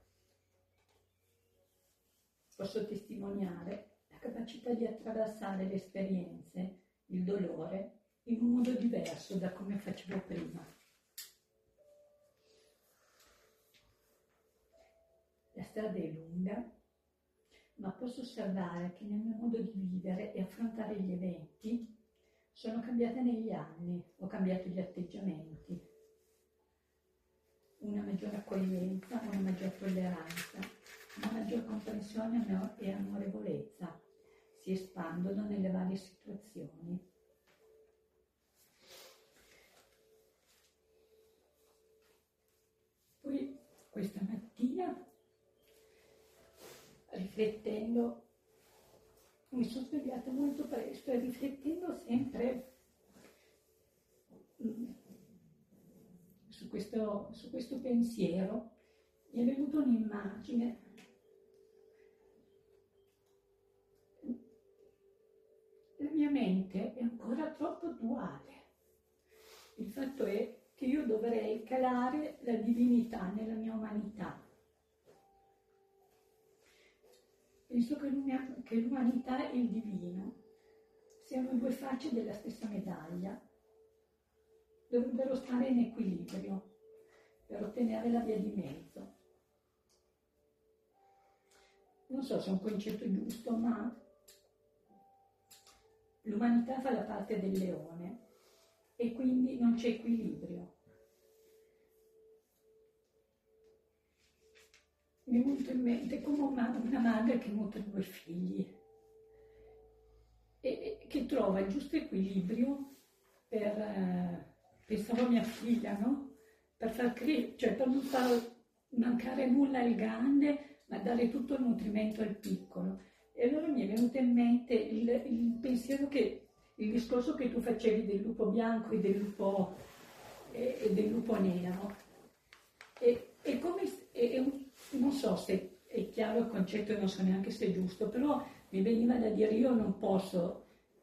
Posso testimoniare la capacità di attraversare le esperienze, il dolore, in un modo diverso da come facevo prima. La strada è lunga, ma posso osservare che nel mio modo di vivere e affrontare gli eventi sono cambiate negli anni, ho cambiato gli atteggiamenti, una maggiore accoglienza, una maggiore tolleranza, una maggiore comprensione e amorevolezza si espandono nelle varie situazioni. Poi questa mattina, riflettendo, mi sono svegliata molto presto e riflettendo sempre su questo pensiero, mi è venuta un'immagine. La mia mente è ancora troppo duale. Il fatto è che io dovrei calare la divinità nella mia umanità. Penso che l'umanità e il divino siano due facce della stessa medaglia. Dovrebbero stare in equilibrio per ottenere la via di mezzo. Non so se è un concetto giusto, ma l'umanità fa la parte del leone e quindi non c'è equilibrio. Mi è venuto in mente come una madre che nutre due figli e che trova il giusto equilibrio per, pensavo a mia figlia, no? Per non far mancare nulla al grande, ma dare tutto il nutrimento al piccolo. E allora mi è venuto in mente il pensiero che il discorso che tu facevi del lupo bianco e del lupo nero. E come non so se è chiaro il concetto e non so neanche se è giusto, però mi veniva da dire io non posso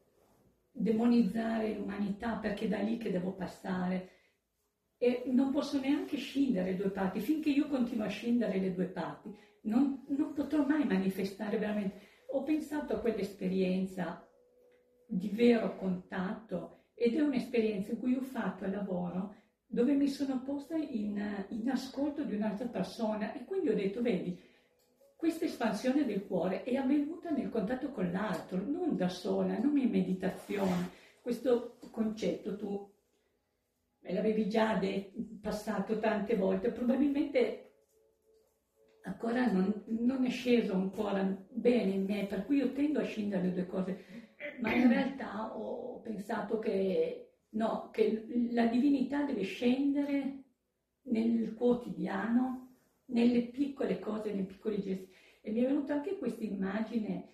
demonizzare l'umanità perché è da lì che devo passare e non posso neanche scindere le due parti. Finché io continuo a scindere le due parti non potrò mai manifestare veramente. Ho pensato a quell'esperienza di vero contatto ed è un'esperienza in cui ho fatto il lavoro dove mi sono posta in ascolto di un'altra persona e quindi ho detto, vedi, questa espansione del cuore è avvenuta nel contatto con l'altro, non da sola, non in meditazione. Questo concetto tu me l'avevi già passato tante volte, probabilmente ancora non è sceso ancora bene in me, per cui io tendo a scindere le due cose, ma in realtà ho pensato che no, che la divinità deve scendere nel quotidiano, nelle piccole cose, nei piccoli gesti. E mi è venuta anche questa immagine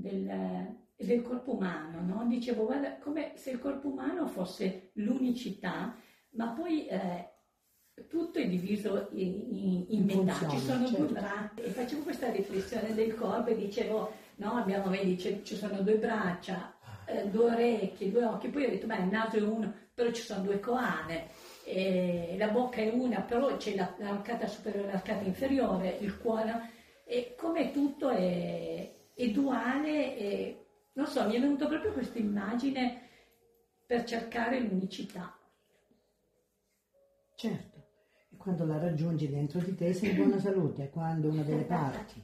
del corpo umano, no? Dicevo, guarda, come se il corpo umano fosse l'unicità, ma poi tutto è diviso in metà, ci sono due braccia, e facevo questa riflessione del corpo e dicevo, no, vedi, ci sono due braccia, due orecchie, due occhi, poi ho detto, beh, il naso è uno, però ci sono due coane, la bocca è una, però c'è l'arcata superiore e l'arcata inferiore, il cuore, e come tutto è duale, e, non so, mi è venuta proprio questa immagine per cercare l'unicità. Certo, e quando la raggiungi dentro di te sei in buona salute, quando una delle parti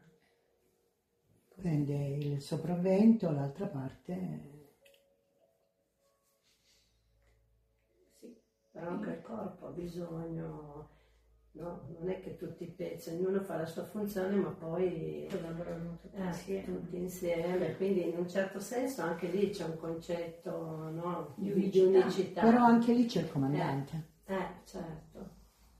prende il sopravvento, l'altra parte... Sì, però anche il corpo ha bisogno no? Non è che tutti i pezzi, ognuno fa la sua funzione, ma poi collaborano tutti insieme, quindi in un certo senso anche lì c'è un concetto, no? Di Di unicità. Però anche lì c'è il comandante. Certo.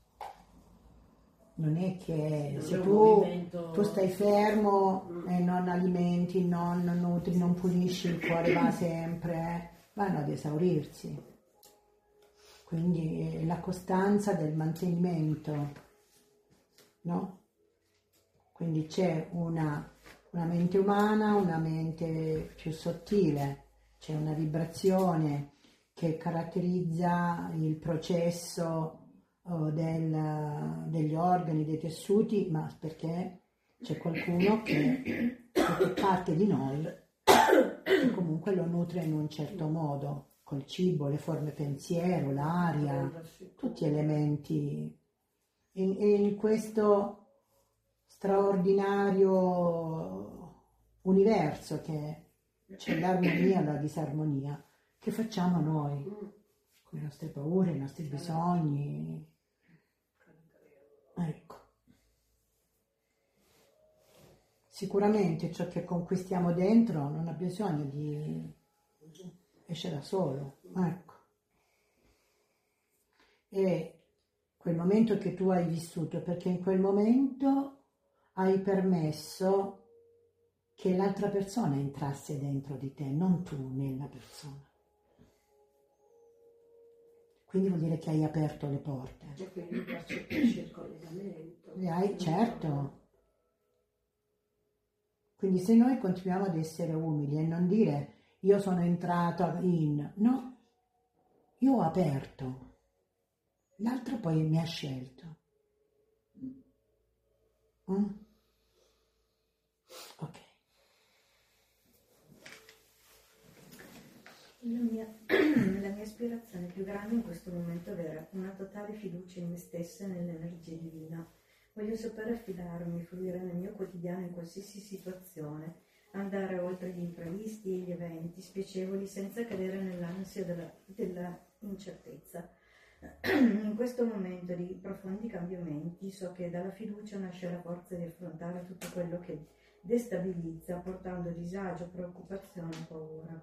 Non è che Non se è un tu movimento- stai fermo e non alimenti, non nutri, non pulisci, il cuore va sempre, vanno ad esaurirsi. Quindi la costanza del mantenimento, no? Quindi c'è una mente umana, una mente più sottile, c'è una vibrazione che caratterizza il processo degli organi, dei tessuti, ma perché c'è qualcuno che è parte di noi che comunque lo nutre in un certo modo, col cibo, le forme pensiero, l'aria, tutti elementi. In questo straordinario universo che c'è l'armonia e la disarmonia, che facciamo noi con le nostre paure, i nostri bisogni. Ecco. Sicuramente ciò che conquistiamo dentro non ha bisogno di... esce da solo, ecco. E quel momento che tu hai vissuto è perché in quel momento hai permesso che l'altra persona entrasse dentro di te, non tu nella persona. Quindi vuol dire che hai aperto le porte. E quindi percepisci il collegamento. Certo. Quindi se noi continuiamo ad essere umili e non dire io sono entrato in... No, io ho aperto. L'altro poi mi ha scelto. Ok. La mia ispirazione più grande in questo momento è avere una totale fiducia in me stessa e nell'energia divina. Voglio saper affidarmi, fluire nel mio quotidiano in qualsiasi situazione, andare oltre gli imprevisti e gli eventi spiacevoli senza cadere nell'ansia della incertezza. In questo momento di profondi cambiamenti so che dalla fiducia nasce la forza di affrontare tutto quello che destabilizza, portando disagio, preoccupazione e paura.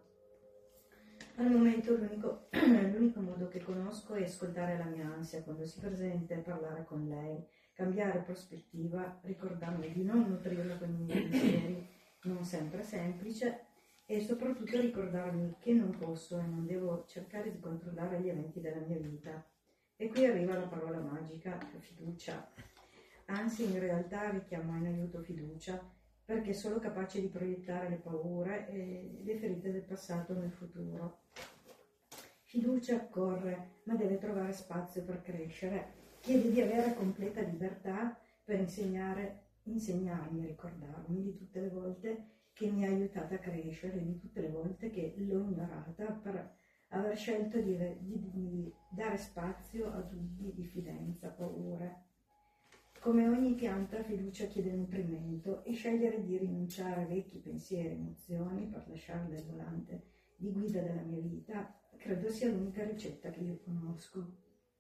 Al momento l'unico modo che conosco è ascoltare la mia ansia quando si presenta e parlare con lei, cambiare prospettiva, ricordarmi di non nutrirla con i miei pensieri, non sempre semplice, e soprattutto ricordarmi che non posso e non devo cercare di controllare gli eventi della mia vita. E qui arriva la parola magica, fiducia. Anzi, in realtà richiamo in aiuto fiducia, perché sono capace di proiettare le paure e le ferite del passato nel futuro. Fiducia corre, ma deve trovare spazio per crescere. Chiede di avere completa libertà per insegnarmi e ricordarmi di tutte le volte che mi ha aiutata a crescere, di tutte le volte che l'ho ignorata per aver scelto di dare spazio a dubbi, diffidenza, paure. Come ogni pianta, fiducia chiede nutrimento e scegliere di rinunciare a vecchi pensieri, emozioni per lasciarle al volante di guida della mia vita, credo sia l'unica ricetta che io conosco.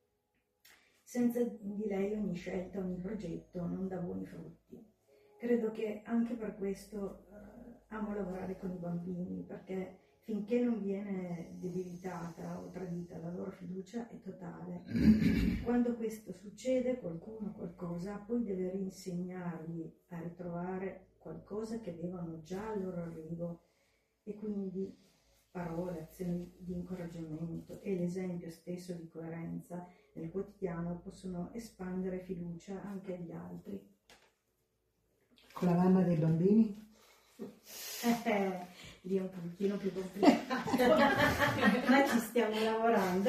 Senza di lei ogni scelta, ogni progetto non dà buoni frutti. Credo che anche per questo amo lavorare con i bambini, perché finché non viene debilitata o tradita la loro fiducia è totale. Quando questo succede, qualcuno, qualcosa, poi deve rinsegnargli a ritrovare qualcosa che avevano già al loro arrivo, e quindi parole, azioni di incoraggiamento e l'esempio stesso di coerenza nel quotidiano possono espandere fiducia anche agli altri. Con la mamma dei bambini? Lì è un pochino più complicato, ma ci stiamo lavorando.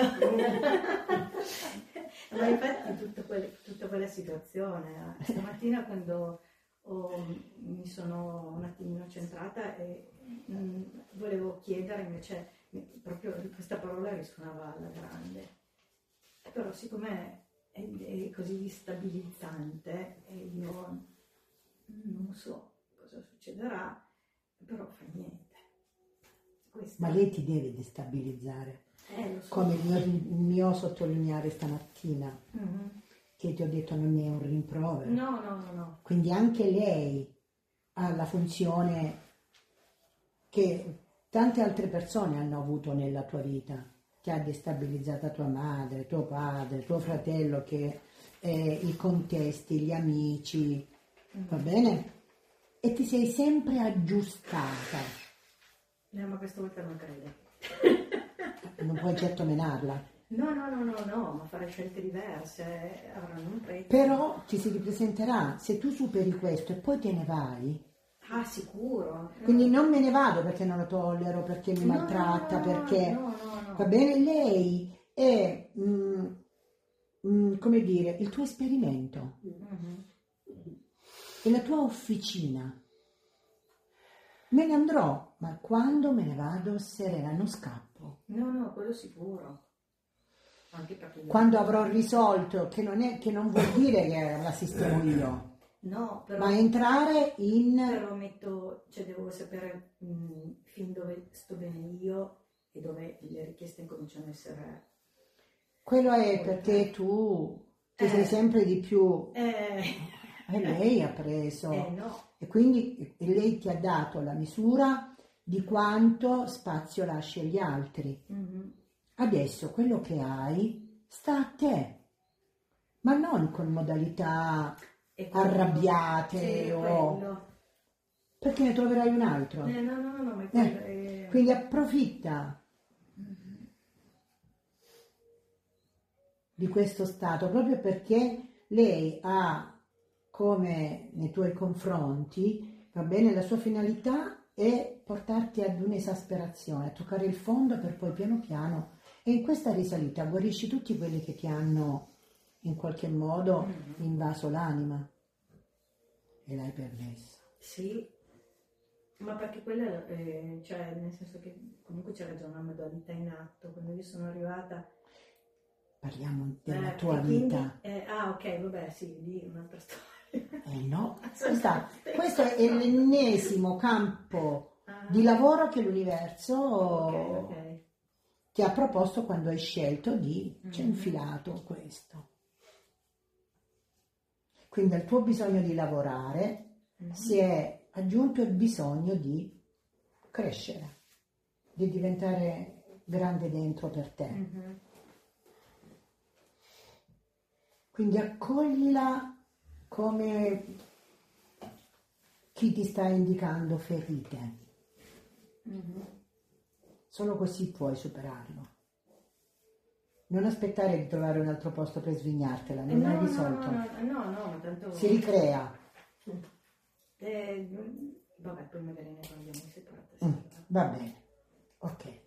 Ma infatti tutta quella situazione, stamattina quando mi sono un attimino centrata e volevo chiedere, invece proprio questa parola risuonava alla grande, però siccome è così destabilizzante e io non so cosa succederà, però fa niente. Ma lei ti deve destabilizzare, Lo so. come il mio sottolineare stamattina. che ti ho detto non è un rimprovero. No. Quindi anche lei ha la funzione che tante altre persone hanno avuto nella tua vita, che ha destabilizzata tua madre, tuo padre, tuo fratello, che i contesti, gli amici, va bene? E ti sei sempre aggiustata. No, ma questa volta non crede. Non puoi certo menarla. No, ma fare scelte diverse avranno un prezzo. Però ti si ripresenterà, se tu superi questo e poi te ne vai. Ah, sicuro. Quindi non me ne vado perché non lo tollero, perché mi maltratta, perché... No. Va bene, lei è, come dire, il tuo esperimento. È la tua officina. Me ne andrò, ma quando me ne vado serena, non scappo. No, quello sicuro. Anche perché Quando avrò risolto, che non vuol dire che la sistemo io. No, però... Ma entrare in... Però devo sapere fin dove sto bene io e dove le richieste incominciano a essere... Quello è perché tu ti sei sempre di più... E lei ha preso... no. E quindi lei ti ha dato la misura di quanto spazio lasci agli altri. Adesso quello che hai sta a te, ma non con modalità arrabbiate sì, o... perché ne troverai un altro. No, ma Quindi approfitta di questo stato, proprio perché lei ha, come nei tuoi confronti, va bene, la sua finalità è portarti ad un'esasperazione, a toccare il fondo per poi piano piano, e in questa risalita guarisci tutti quelli che ti hanno in qualche modo invaso l'anima e l'hai permessa. Sì, ma perché quella, cioè nel senso che comunque c'era già una modalità in atto, quando io sono arrivata... Parliamo della tua quindi, vita. Ok, vabbè, sì, lì un'altra storia. No, questo è l'ennesimo campo di lavoro che l'universo ti ha proposto quando hai scelto di... c'è infilato questo. Quindi al tuo bisogno di lavorare si è aggiunto il bisogno di crescere, di diventare grande dentro per te. Quindi accoglila come chi ti sta indicando ferite. Solo così puoi superarlo. Non aspettare di trovare un altro posto per svignartela, non hai risolto. No, tanto... Si ricrea. Vabbè, poi magari ne parliamo separate. Va bene, ok.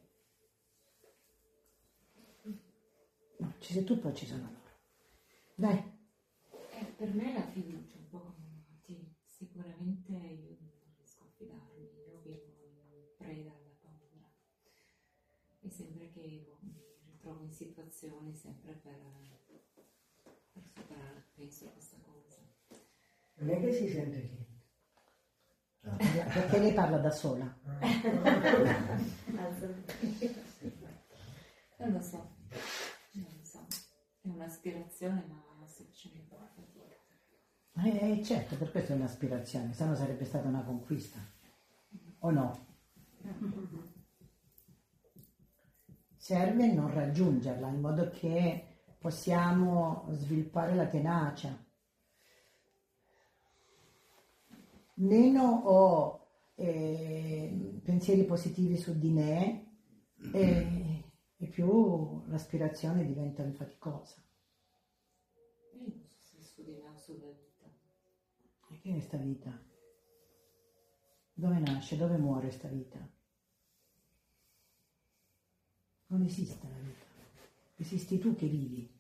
No, ci sei tu, poi ci sono loro. Dai. Per me la fiducia un po' sicuramente io non riesco a fidarmi, io vivo in preda alla paura e sempre che mi ritrovo in situazioni sempre per superare, penso a questa cosa. Non è che si sente lì. Perché lei parla da sola. Non lo so, è un'aspirazione ma semplicemente certo, per questo è un'aspirazione, se no sarebbe stata una conquista. O no? Serve non raggiungerla, in modo che possiamo sviluppare la tenacia. Meno ho pensieri positivi su di me e più l'aspirazione diventa faticosa. Io non so se su di me o sulla vita. E che è sta vita? Dove nasce? Dove muore sta vita? Non esiste la vita. Esisti tu che vivi.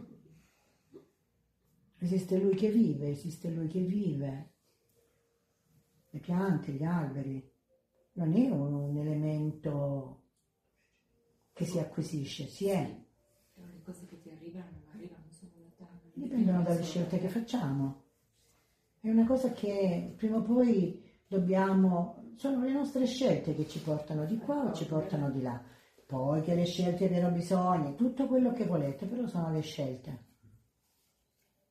Esiste lui che vive, esiste lui che vive. Le piante, gli alberi. Non è un elemento che si acquisisce, si è. Però le cose che ti arrivano non arrivano, sono lontane. Dipendono dalle scelte che facciamo. È una cosa che prima o poi dobbiamo... Sono le nostre scelte che ci portano di qua o ci portano di là. Poi che le scelte abbiano bisogno, tutto quello che volete, però sono le scelte.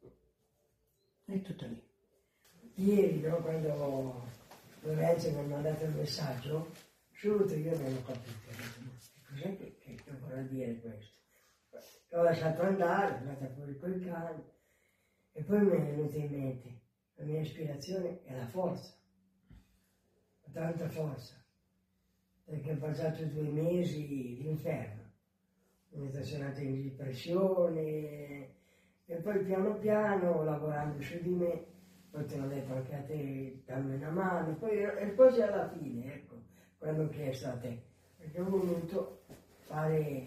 È tutto lì. Ieri, no, quando Lorenzo mi ha mandato il messaggio, subito io non ho capito. Cos'è che vorrà dire questo? L'ho lasciato andare, sono andata fuori col cane e poi mi è venuto in mente, la mia ispirazione è la forza, tanta forza, perché ho passato 2 mesi di inferno, mi sono tornato in depressione e poi piano piano lavorando su di me, poi te l'ho detto anche a te, dammi una mano, poi e così alla fine, ecco, quando ho chiesto a te, perché ho voluto fare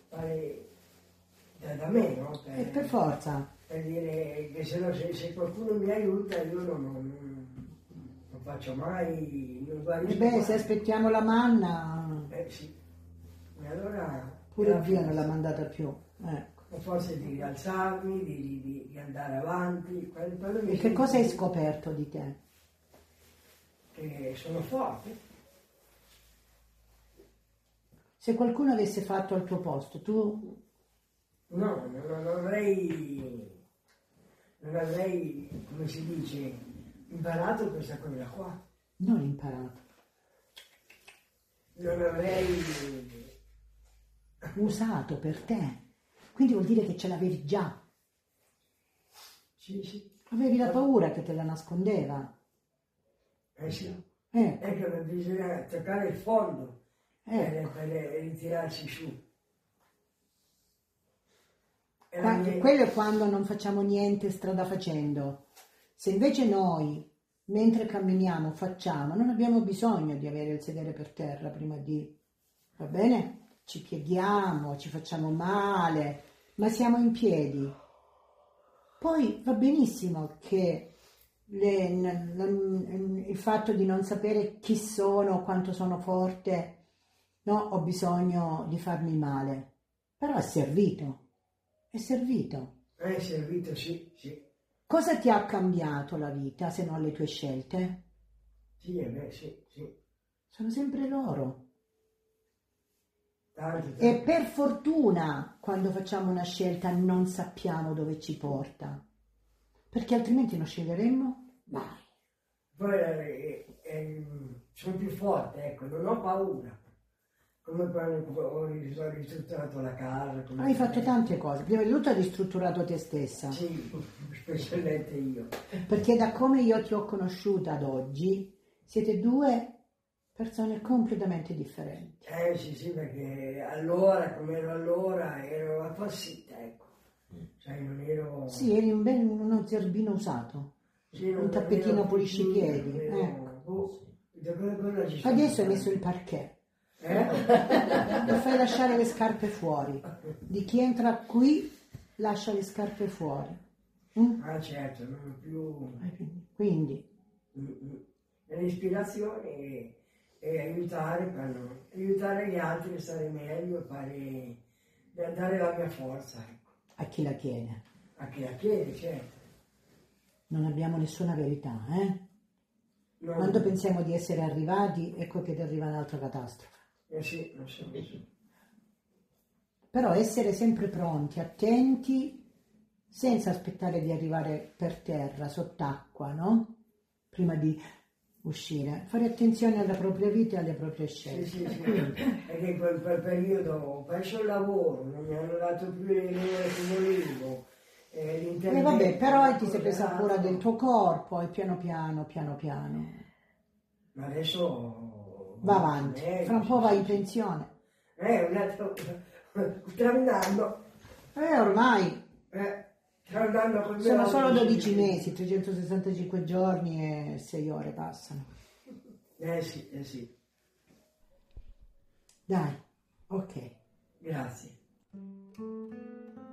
da me, no? Per forza. Per dire che se qualcuno mi aiuta io non faccio mai, non guarisco mai. Se aspettiamo la manna... Sì. E allora... Pure Dio non l'ha mandata più. Ho forse di rialzarmi, di andare avanti. E che cosa hai scoperto di te? Che sono forte. Se qualcuno avesse fatto al tuo posto, tu... No, non avrei, come si dice, imparato questa cosa qua. Non imparato. Non avrei... usato per te. Quindi vuol dire che ce l'avevi già. Sì. Avevi la paura che te la nascondeva. Sì. Ecco, bisogna toccare il fondo per ritirarsi su. Quello è quando non facciamo niente strada facendo. Se invece noi, mentre camminiamo, facciamo, non abbiamo bisogno di avere il sedere per terra prima di... Va bene? Ci pieghiamo, ci facciamo male, ma siamo in piedi. Poi va benissimo che il fatto di non sapere chi sono, quanto sono forte, no, ho bisogno di farmi male. Però è servito. È servito. È servito, sì. Cosa ti ha cambiato la vita se non le tue scelte? Sì. Sono sempre loro. Tanto. E per fortuna quando facciamo una scelta non sappiamo dove ci porta, perché altrimenti non sceglieremmo mai. Poi sono più forte, ecco, non ho paura. Come quando ho ristrutturato la casa. Hai fatto tante cose, prima di tutto hai ristrutturato te stessa. Sì, specialmente io. Perché da come io ti ho conosciuta ad oggi, siete 2 persone completamente differenti. Sì, perché allora, come ero allora, ero appassita, ecco. Cioè non ero... Sì, eri uno zerbino usato. Sì, un tappetino puliscipiedi. Ecco. Adesso hai messo il parquet. E fai lasciare le scarpe fuori. Di chi entra qui lascia le scarpe fuori. Ah certo, non più... Quindi l'ispirazione è aiutare gli altri a stare meglio, dare la mia forza, ecco. A chi la chiede. A chi la chiede, certo. Non abbiamo nessuna verità, Quando pensiamo di essere arrivati, ecco che ti arriva un'altra catastrofe. Sì. Però essere sempre pronti, attenti, senza aspettare di arrivare per terra, sott'acqua, no? Prima di uscire. Fare attenzione alla propria vita e alle proprie scelte. Sì. Perché in quel periodo ho perso il lavoro, non mi hanno dato più le ore che volevo. E vabbè, però ti sei presa cura del tuo corpo e piano piano. Ma adesso... Va avanti, fra un po' vai in pensione. Un altro... Tra un anno. Ormai. Tra un anno con sono solo 12 mesi, 365 giorni e 6 ore passano. Sì. Dai, ok. Grazie.